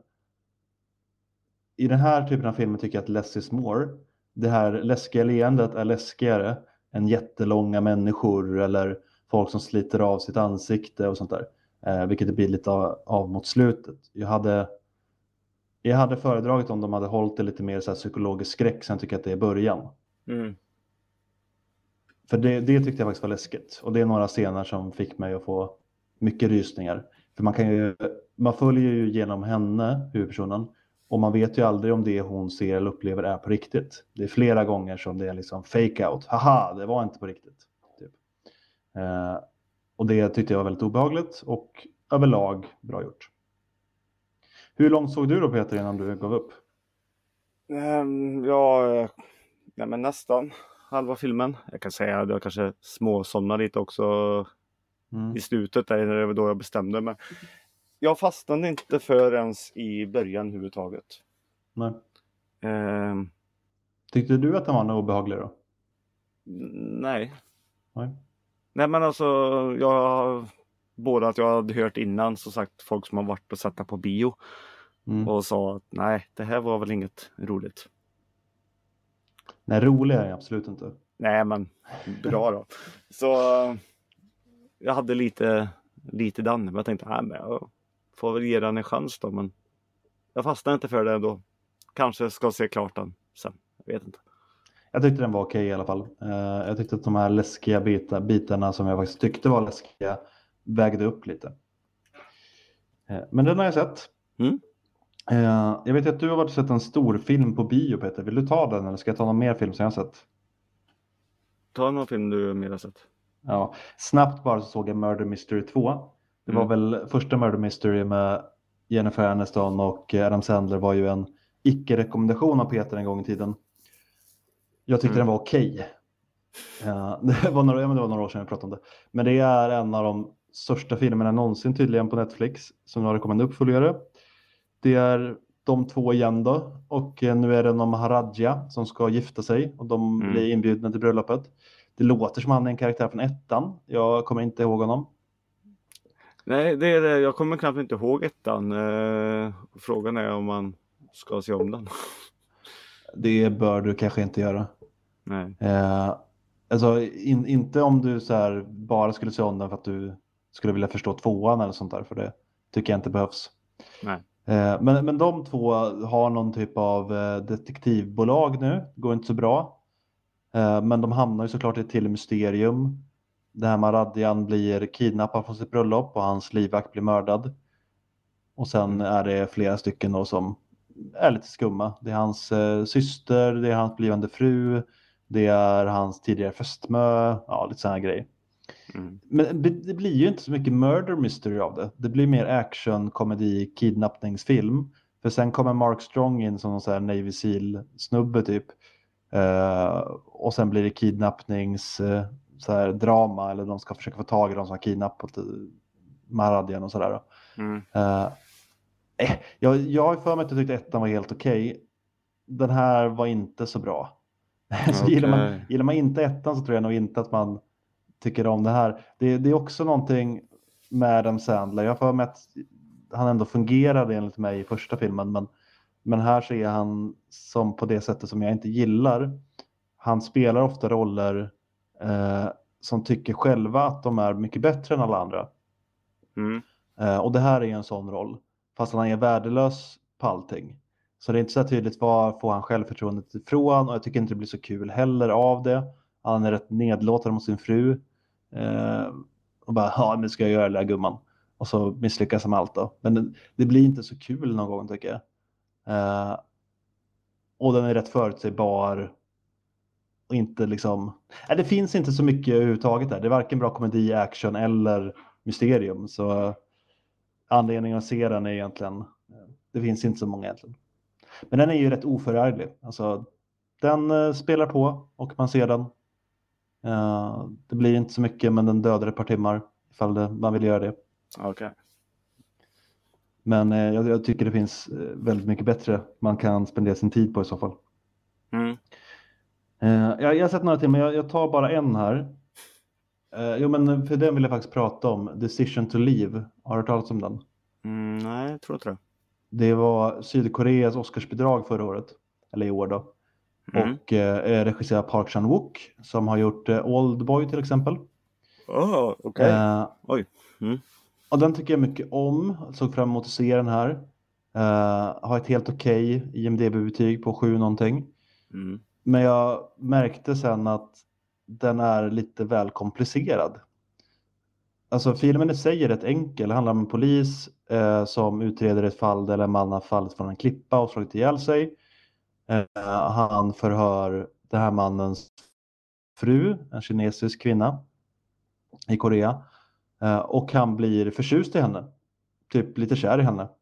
I den här typen av filmer tycker jag att less is more. Det här läskiga leendet är läskigare än jättelånga människor eller folk som sliter av sitt ansikte och sånt där. Vilket det blir lite av mot slutet. Jag hade föredragit om de hade hållit det lite mer så här psykologisk skräck, sen tycker jag att det är början. Mm. För det tyckte jag faktiskt var läskigt. Och det är några scener som fick mig att få mycket rysningar. För man följer ju genom henne, huvudpersonen. Och man vet ju aldrig om det hon ser eller upplever är på riktigt. Det är flera gånger som det är liksom fake out. Haha, det var inte på riktigt. Typ. Och det tyckte jag var väldigt obehagligt. Och överlag bra gjort. Hur långt såg du då, Peter, innan du gav upp? Ja, men nästan halva filmen. Jag kan säga att jag kanske småsomnade lite också i slutet där, det var då jag bestämde mig. Jag fastnade inte förrän i början överhuvudtaget. Nej. Tyckte du att den var obehaglig då? Nej. Nej. Nej, men alltså både att jag hade hört innan, så sagt, folk som har varit och sett på bio och sa att nej, det här var väl inget roligt. Nej, rolig är jag absolut inte. Nej, men bra då. Så jag hade lite den, men jag tänkte, nej, men jag får väl ge den en chans då, men jag fastnade inte för det då. Kanske ska se klart den sen, jag vet inte. Jag tyckte den var okej i alla fall. Jag tyckte att de här läskiga bitarna som jag faktiskt tyckte var läskiga vägde upp lite. Men den har jag sett. Jag vet att du har varit och sett en stor film på bio, Peter. Vill du ta den eller ska jag ta någon mer film som jag har sett? Ta någon film du mer har sett. Ja, snabbt bara så såg jag Murder Mystery 2. Det var väl första Murder Mystery med Jennifer Aniston och Adam Sandler var ju en icke-rekommendation av Peter en gång i tiden. Jag tyckte den var okej. Det var några år sedan jag pratade om det. Men det är en av de största filmerna någonsin tydligen på Netflix som har kommit en uppföljare. Det är de två igen då. Och nu är det någon Maharaja som ska gifta sig. Och de blir inbjudna till bröllopet. Det låter som han är en karaktär från ettan. Jag kommer inte ihåg honom. Nej, det är det. Jag kommer knappt inte ihåg ettan. Frågan är om man ska se om den. Det bör du kanske inte göra. Nej. Alltså inte om du så här bara skulle se om den för att du skulle vilja förstå tvåan eller sånt där. För det tycker jag inte behövs. Nej. Men de två har någon typ av detektivbolag nu. Det går inte så bra. Men de hamnar ju såklart i ett till mysterium. Det här Maradjan blir kidnappad från sitt bröllop och hans livvakt blir mördad. Och sen är det flera stycken då som är lite skumma. Det är hans syster, det är hans blivande fru, det är hans tidigare fästmö, ja lite sådana grejer. Men det blir ju inte så mycket murder mystery av det. Det blir mer action, komedi, kidnappningsfilm. För sen kommer Mark Strong in som någon sån här Navy Seal-snubbe typ. Och sen blir det kidnappnings så här drama, eller de ska försöka få tag i de som har kidnappat Maradjan och sådär. Jag har för mig att jag tyckte ettan var helt okej. Den här var inte så bra. Så gillar man inte ettan så tror jag nog inte att man tycker om det här. Det är också någonting med Adam Sandler. Jag har för mig att han ändå fungerade enligt mig i första filmen. Men här så är han som på det sättet som jag inte gillar. Han spelar ofta roller som tycker själva att de är mycket bättre än alla andra. Och det här är en sån roll. Fast han är värdelös på allting. Så det är inte så tydligt var får han självförtroendet ifrån. Och jag tycker inte det blir så kul heller av det. Han är rätt nedlåtande mot sin fru. Och bara, ja nu ska jag göra det där gumman. Och så misslyckas han med allt då. Men det blir inte så kul någon gång tycker jag. Och den är rätt förutsägbar. Och inte liksom... det finns inte så mycket överhuvudtaget där. Det är varken bra komedi, action eller mysterium. Så anledningen att se den är egentligen... Det finns inte så många egentligen. Men den är ju rätt oförarglig. Alltså, den spelar på och man ser den. Det blir inte så mycket men den dödar ett par timmar ifall man vill göra det. Okej. Men jag tycker det finns väldigt mycket bättre man kan spendera sin tid på i så fall. Jag har sett några till, men jag tar bara en här. Men för den vill jag faktiskt prata om. Decision to Leave. Har du hört talas om den? Nej, jag tror inte det. Det var Sydkoreas Oscarsbidrag förra året. Eller i år då. Och regisserad Park Chan-wook som har gjort Oldboy till exempel. Okej. Oj. Och den tycker jag mycket om. Såg fram emot att se den här. Har ett helt okej IMDb-betyg på 7 någonting. Men jag märkte sen att den är lite väl komplicerad. Alltså filmen i sig är rätt enkel. Det handlar om en polis som utreder ett fall där en man har fallit från en klippa och slagit ihjäl sig. Han förhör den här mannens fru, en kinesisk kvinna i Korea. Och han blir förtjust i henne. Typ lite kär i henne.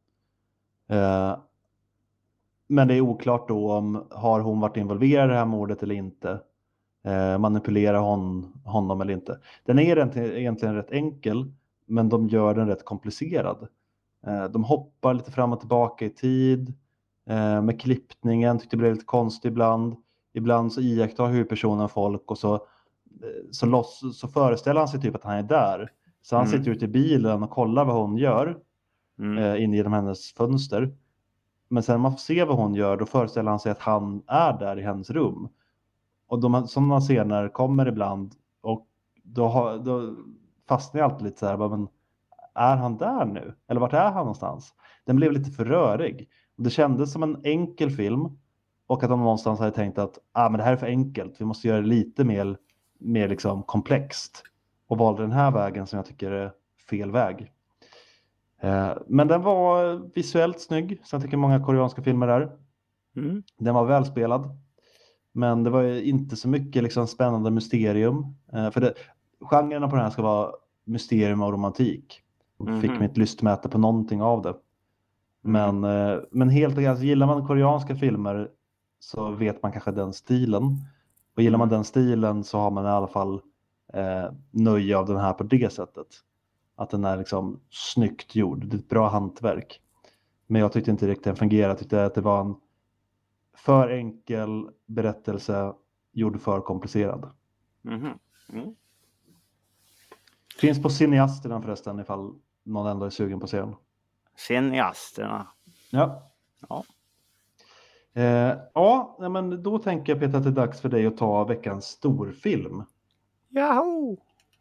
Men det är oklart då om har hon varit involverad i det här mordet eller inte. Manipulerar honom eller inte. Den är egentligen rätt enkel, men de gör den rätt komplicerad. De hoppar lite fram och tillbaka i tid. Med klippningen tyckte det blev lite konstigt ibland. Ibland så iakttar huvudpersonen folk och så föreställer han sig typ att han är där. Så han sitter ute i bilen och kollar vad hon gör in genom hennes fönster. Men sen när man får se vad hon gör, då föreställer han sig att han är där i hennes rum. Och sådana scener kommer ibland och då fastnar jag alltid lite så här, men är han där nu? Eller vart är han någonstans? Den blev lite för rörig. Det kändes som en enkel film och att de någonstans hade tänkt att men det här är för enkelt. Vi måste göra det lite mer liksom komplext. Och valde den här vägen som jag tycker är fel väg. Men den var visuellt snygg. Så jag tycker många koreanska filmer är. Den var välspelad. Men det var inte så mycket liksom spännande mysterium. För genrerna på den här ska vara mysterium och romantik. Fick mitt lystmäte på någonting av det. Men helt enkelt, gillar man koreanska filmer så vet man kanske den stilen. Och gillar man den stilen så har man i alla fall nöje av den här på det sättet. Att den är liksom snyggt gjord. Det är ett bra hantverk. Men jag tyckte inte riktigt den fungerade. Jag tyckte att det var en för enkel berättelse gjord för komplicerad. Finns på Cineasterna förresten ifall någon ändå är sugen på att se den. Cineasterna. Ja. Men då tänker jag Peter att det är dags för dig att ta veckans storfilm. Yahoo!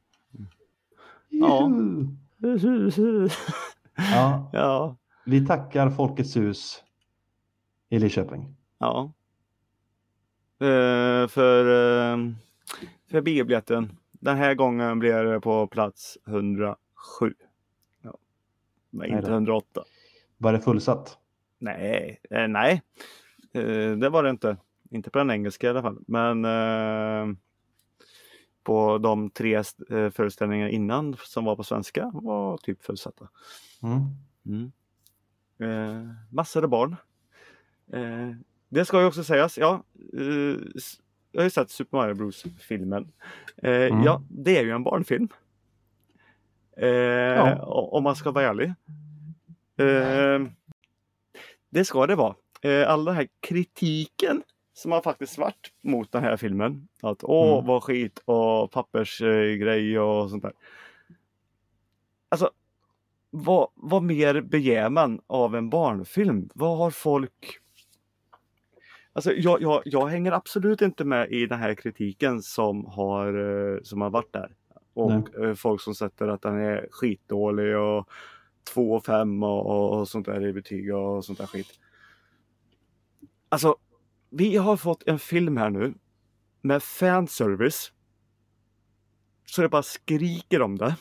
Ja. Vi tackar Folkets hus i Lidköping. Ja. För biobiljetten. Den här gången blir det på plats 107. Ja. Men inte 108. Var det fullsatt? Nej. Det var det inte. Inte på den engelska i alla fall. Men på de 3 föreställningar innan som var på svenska var typ fullsatta. Massor av barn. Det ska ju också sägas. Jag har ju sett Super Mario Bros-filmen. Ja, det är ju en barnfilm. Om man ska vara ärlig. Det ska det vara. All den här kritiken som har faktiskt varit mot den här filmen. Att vad skit och pappersgrej och sånt där. Alltså, vad mer begär man av en barnfilm? Vad har folk... Alltså, jag hänger absolut inte med i den här kritiken som har varit där. Och folk som sätter att den är skitdålig och 2,5 och sånt där i betyg och sånt där skit. Alltså, vi har fått en film här nu med fanservice. Så det bara skriker om det.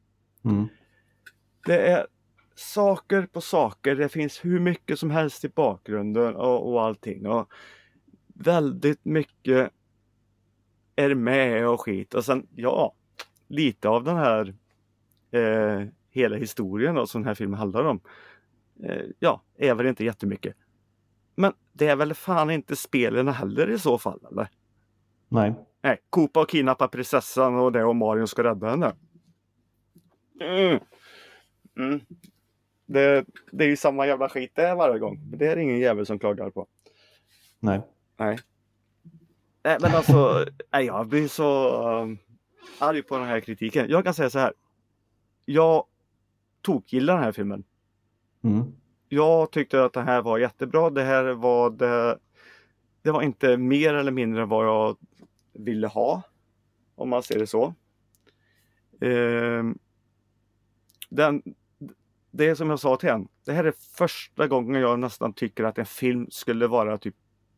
Det är saker på saker. Det finns hur mycket som helst i bakgrunden och allting. Och väldigt mycket är med och skit. Och sen, lite av den här hela historien då, som den här filmen handlar om. Är väl inte jättemycket. Men det är väl fan inte spelen heller i så fall, eller? Nej. Koopa och kidnappa prinsessan och det och Mario ska rädda henne. det är ju samma jävla skit där varje gång. Men det är ingen jävel som klagar på. Nej. Nej. Nej, men alltså, jag blir så arg på den här kritiken. Jag kan säga så här. Jag gillar den här filmen. Mm. Jag tyckte att det här var jättebra. Det var inte mer eller mindre vad jag ville ha. Om man ser det så. Det är som jag sa till en. Det här är första gången jag nästan tycker att en film skulle vara typ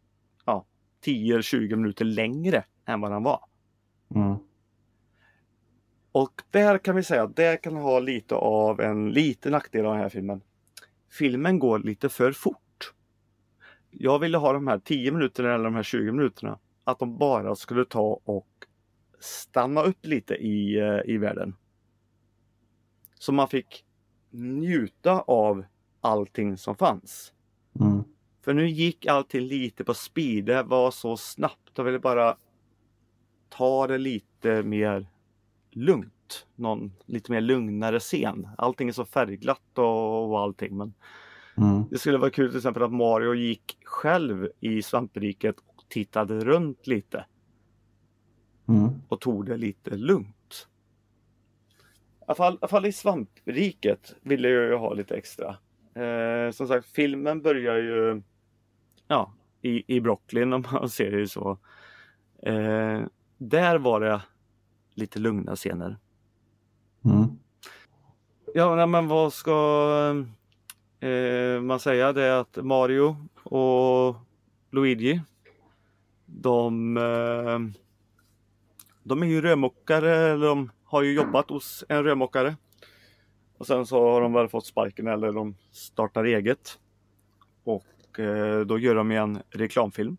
10-20 minuter längre än vad den var. Mm. Och där kan vi säga att det kan ha lite av en liten nackdel av den här filmen. Filmen går lite för fort. Jag ville ha de här 10 minuterna eller de här 20 minuterna. Att de bara skulle ta och stanna upp lite i världen. Så man fick njuta av allting som fanns. Mm. För nu gick allting lite på speed. Det var så snabbt. Jag ville bara ta det lite mer lugnt. Någon lite mer lugnare scen. Allting är så färgglatt och allting. Men det skulle vara kul till exempel att Mario gick själv i svampriket och tittade runt lite. Och tog det lite lugnt. I alla fall i svampriket ville jag ju ha lite extra. Som sagt, filmen börjar ju i Brooklyn om man ser det så. Där var det lite lugna scener. Ja, men vad ska man säga? Det är att Mario och Luigi de är ju rörmokare, eller de har ju jobbat hos en rörmokare. Och sen så har de väl fått sparken eller de startar eget. Och då gör de en reklamfilm.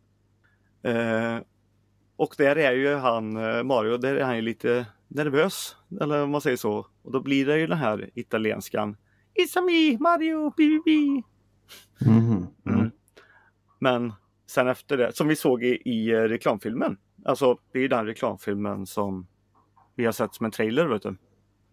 Och där är ju Mario, där är han ju lite nervös. Eller om man säger så. Och då blir det ju den här italienskan. It's me, Mario, bibi. Men sen efter det, som vi såg i reklamfilmen. Alltså det är ju den reklamfilmen som vi har sett som en trailer, vet du.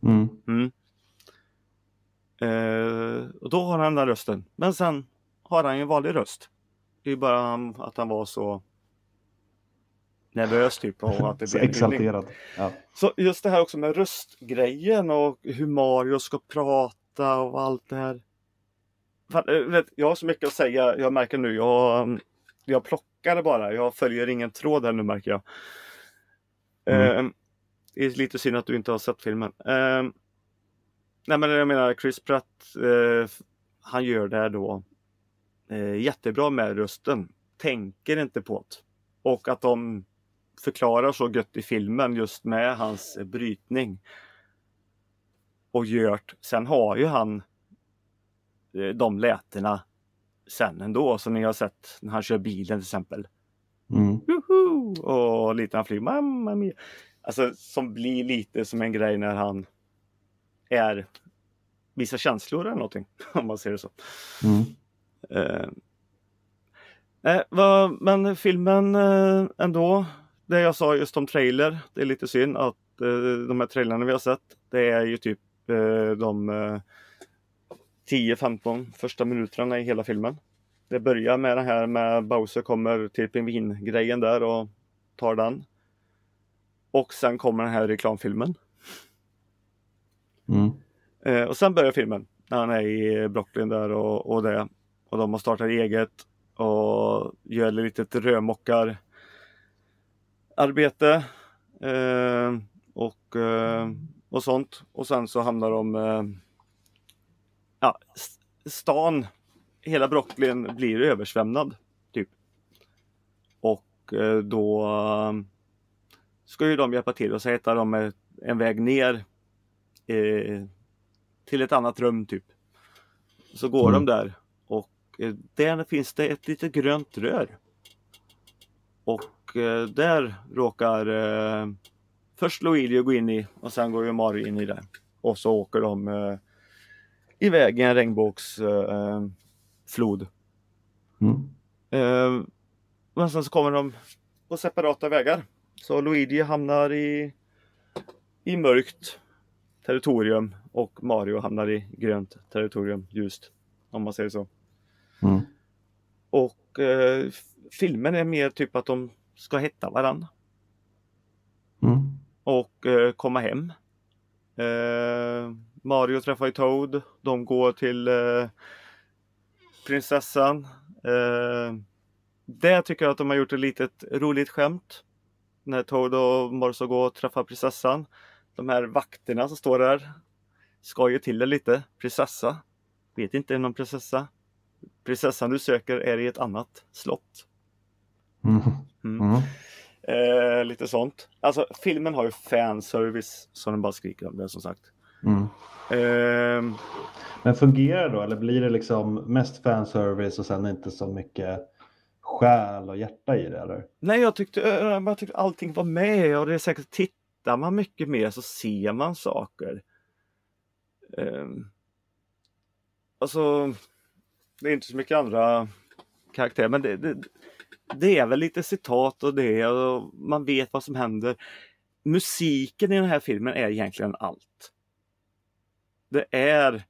Och då har han den rösten. Men sen har han ju en vanlig röst. Det är ju bara att han var så nervös typ. Och att det så blev exalterad. Ja. Så just det här också med röstgrejen och hur Mario ska prata och allt det här. Jag har så mycket att säga. Jag märker nu, jag plockar det bara. Jag följer ingen tråd här nu, märker jag. Det är lite synd att du inte har sett filmen. Nej, men jag menar Chris Pratt, han gör det här då jättebra med rösten. Tänker inte på det. Och att de förklarar så gött i filmen just med hans brytning. Och Gert, sen har ju han de lätena sen ändå, som ni har sett när han kör bilen till exempel. Och lite han flyger, mamma mia. Alltså som blir lite som en grej när han visar känslor eller någonting, om man ser det så. Men filmen ändå, det jag sa just om trailer, det är lite synd att de här trailerna vi har sett, det är ju typ de 10-15 första minuterna i hela filmen. Det börjar med det här med Bowser kommer till pingvingrejen där och tar den. Och sen kommer den här reklamfilmen. Och sen börjar filmen när han är i Brooklyn där och det. Och de har startat eget och gör lite rörmokar arbete och sånt. Och sen så hamnar de stan, hela Brooklyn blir översvämnad typ. Och då ska ju de hjälpa till och så hittar de en väg ner till ett annat rum typ. Så går de där och där finns det ett litet grönt rör. Och där råkar först Luigi gå in i och sen går ju Mario in i det. Och så åker de iväg i en regnbågsflod. Men sen så kommer de på separata vägar. Så Luigi hamnar i mörkt territorium och Mario hamnar i grönt territorium, ljust, om man säger så. Mm. Och filmen är mer typ att de ska hitta varandra. Mm. Och komma hem. Mario träffar ju Toad. De går till prinsessan. Där tycker jag att de har gjort ett litet roligt skämt. När Toad och Mario ska gå och träffa prinsessan. De här vakterna som står där ska ju till det lite. Prinsessa. Vet inte någon prinsessa. Prinsessan du söker är i ett annat slott. Mm. Mm. Lite sånt. Alltså filmen har ju fanservice som den bara skriker om det, som sagt. Mm. Men fungerar det då? Eller blir det liksom mest fanservice och sen inte så mycket själ och hjärta i det? Eller? Nej, jag tyckte allting var med. Och det är säkert, tittar man mycket mer så ser man saker. Alltså, det är inte så mycket andra karaktärer. Men det är väl lite citat och det. Och man vet vad som händer. Musiken i den här filmen är egentligen allt. Det är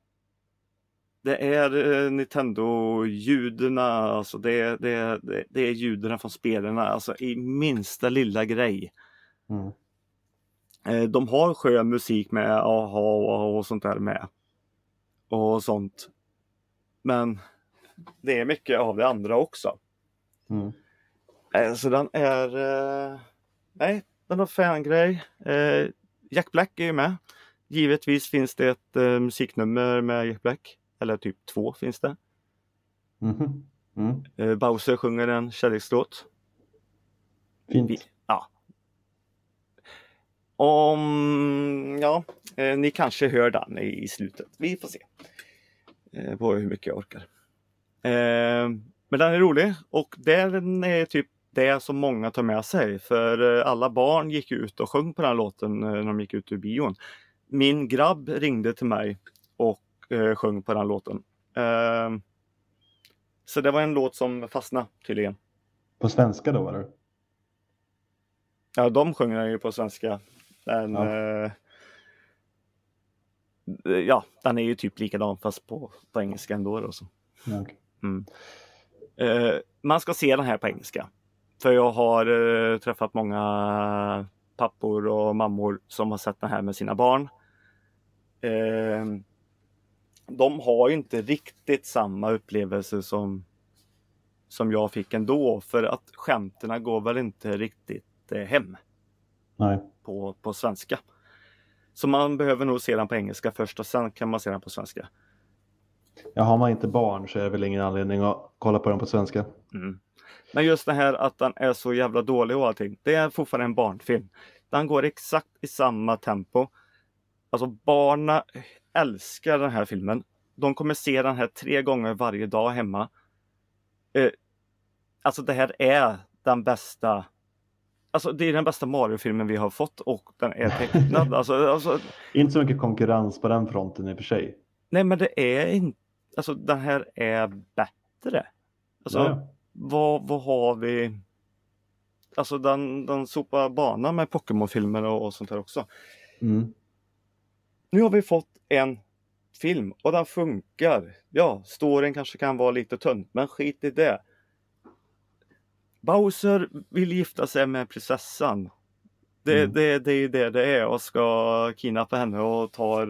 Nintendo-ljudena, alltså det är ljuden från spelarna, alltså i minsta lilla grej. De har skön musik med aha och sånt där med. Och sånt. Men det är mycket av det andra också. Så den är den har fangrej. Jack Black är ju med. Givetvis finns det ett musiknummer med Jack Black. Eller typ 2 finns det. Bowser sjunger en kärlekslåt. Fint. Ni kanske hör den i slutet. Vi får se. På hur mycket jag orkar. Men den är rolig. Och den är typ det som många tar med sig. För alla barn gick ut och sjöng på den låten när de gick ut ur bion. Min grabb ringde till mig och sjöng på den låten. Så det var en låt som fastnade tydligen. På svenska då eller? Ja, de sjunger ju på svenska. Den är ju typ likadan fast på engelska ändå. Och så. Okay. Man ska se den här på engelska. För jag har träffat många pappor och mammor som har sett den här med sina barn. De har ju inte riktigt samma upplevelse som jag fick ändå. För att skämterna går väl inte riktigt hem. Nej. På svenska. Så man behöver nog se den på engelska först och sen kan man se den på svenska. Ja, har man inte barn så är det väl ingen anledning att kolla på den på svenska. Men just det här att den är så jävla dålig och allting. Det är fortfarande en barnfilm. Den går exakt i samma tempo. Alltså barnen älskar den här filmen. De kommer se den här 3 gånger varje dag hemma. Alltså det här är den bästa. Alltså det är den bästa Mario-filmen vi har fått och den är tecknad. alltså... Inte så mycket konkurrens på den fronten i och för sig. Nej, men det är inte. Alltså den här är bättre. Alltså vad har vi? Alltså den sopar banan med Pokémon-filmer och sånt här också. Nu har vi fått en film och den funkar. Ja, storyn kanske kan vara lite tunt, men skit i det. Bowser vill gifta sig med prinsessan. Det är det är och ska kidnappa henne och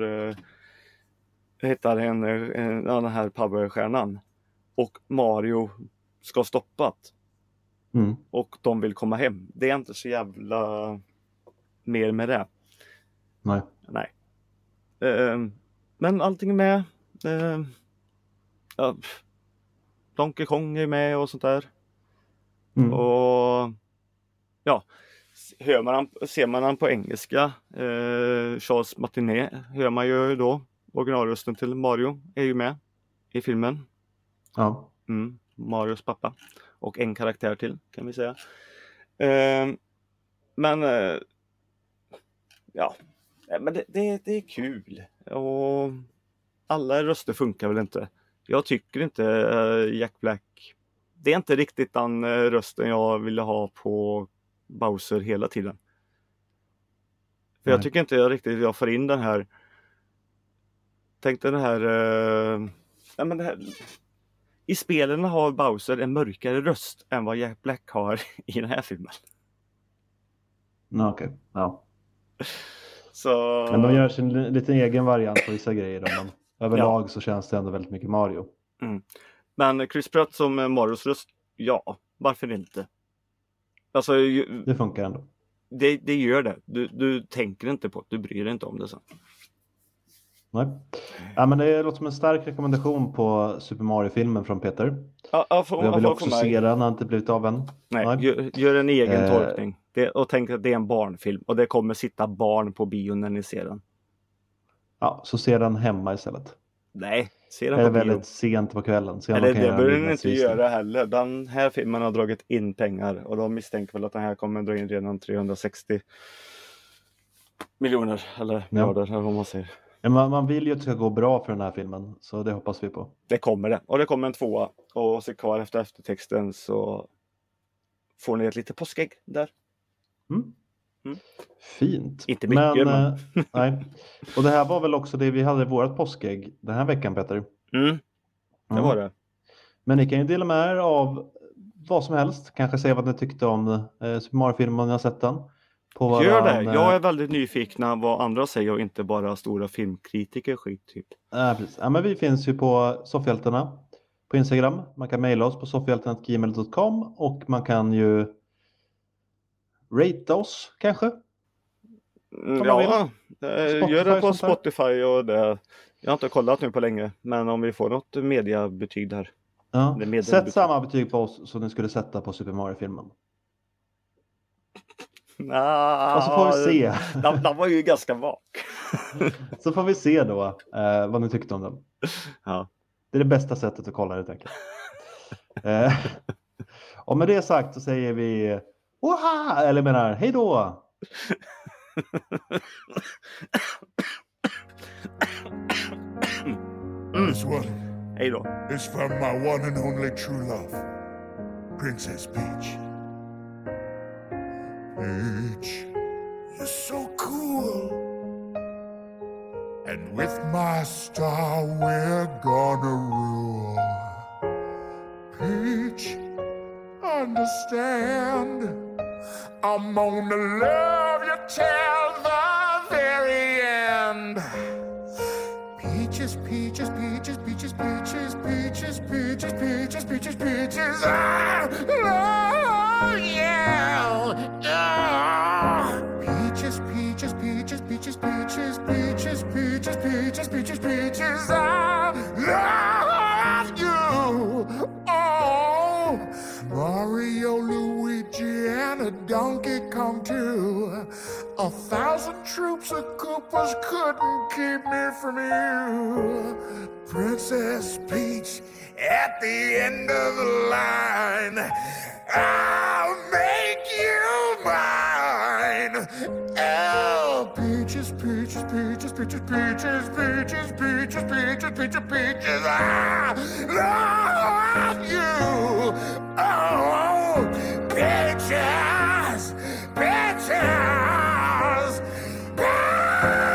hittar den här powerstjärnan. Och Mario ska stoppat. Och de vill komma hem. Det är inte så jävla mer med det. Nej. Men allting är med. Donkey Kong är med och sånt där. Och ja, ser man han på engelska, Charles Martinet hör man ju då. Originalrösten till Mario är ju med i filmen. Ja. Marios pappa. Och en karaktär till kan vi säga. Men det är kul. Och alla röster funkar väl inte. Jag tycker inte Jack Black. Det är inte riktigt den rösten jag ville ha på Bowser hela tiden. För jag tycker inte jag får in den här Tänk dig det här, ja, men det här. I spelen har Bowser en mörkare röst än vad Jack Black har i den här filmen. Okej. Ja. Så... Men de gör sin lite egen variant på vissa grejer. Men överlag så känns det ändå väldigt mycket Mario. Mm. Men Chris Pratt som Marios röst, ja, varför inte? Alltså, det funkar ändå. Det gör det. Du tänker inte på det, du bryr dig inte om det sen. Nej. Ja, men det låter som en stark rekommendation på Super Mario-filmen från Peter. Jag vill också se den, har inte blivit av än. Nej. Gör en egen tolkning. Och tänk att det är en barnfilm. Och det kommer sitta barn på bio när ni ser den. Ja, så ser den hemma istället. Nej, se den på bio. Väldigt sent på kvällen. Eller det behöver den inte göra heller. Den här filmen har dragit in pengar. Och de misstänker väl att den här kommer dra in redan 360 miljoner. Eller miljarder, eller vad man säger. Ja, man vill ju att det ska gå bra för den här filmen. Så det hoppas vi på. Det kommer det. Och det kommer en 2. Och så kvar efter eftertexten så får ni ett litet påskägg där. Fint. Inte mycket, men... nej. Och det här var väl också det vi hade i vårt påskägg den här veckan, Peter. Det var det. Men ni kan ju dela med er av vad som helst. Kanske säga vad ni tyckte om Super Mario-filmen om ni har sett den. Gör det. Jag är väldigt nyfikna vad andra säger och inte bara stora filmkritiker skit typ. Precis. Ja, men vi finns ju på Soffhjältarna på Instagram. Man kan mejla oss på soffhjältarna@gmail.com och man kan ju rate oss kanske. Ja, gör det på Spotify och det. Jag har inte kollat nu på länge, men om vi får något mediabetyg där. Ja. Sätt samma betyg på oss som ni skulle sätta på Super Mario-filmen. Och så får vi se. Den var ju ganska vak. Så får vi se då vad ni tyckte om den. Ja. Det är det bästa sättet att kolla det, tänker jag. Och med det sagt så säger vi oha! Eller menar hej då! This one hej då. is from my one and only true love, Princess Peach. Peach, you're so cool. And with my star we're gonna rule. Peach, understand, I'm gonna love you till the very end. Peaches, peaches, peaches, peaches, peaches, peaches, peaches, peaches, peaches, peaches, I love you. Peaches, peaches, peaches, peaches, peaches, peaches, peaches, peaches, peaches, peaches, I love you. Oh, Mario, Luigi, and a Donkey Kong too. 1,000 troops of Koopas couldn't keep me from you. Princess Peach, at the end of the line, I'll make you mine. Oh, peaches, peaches, peaches, peaches, peaches, peaches, peaches, peaches, peaches, peaches, I love you. Oh, peaches, peaches, peaches.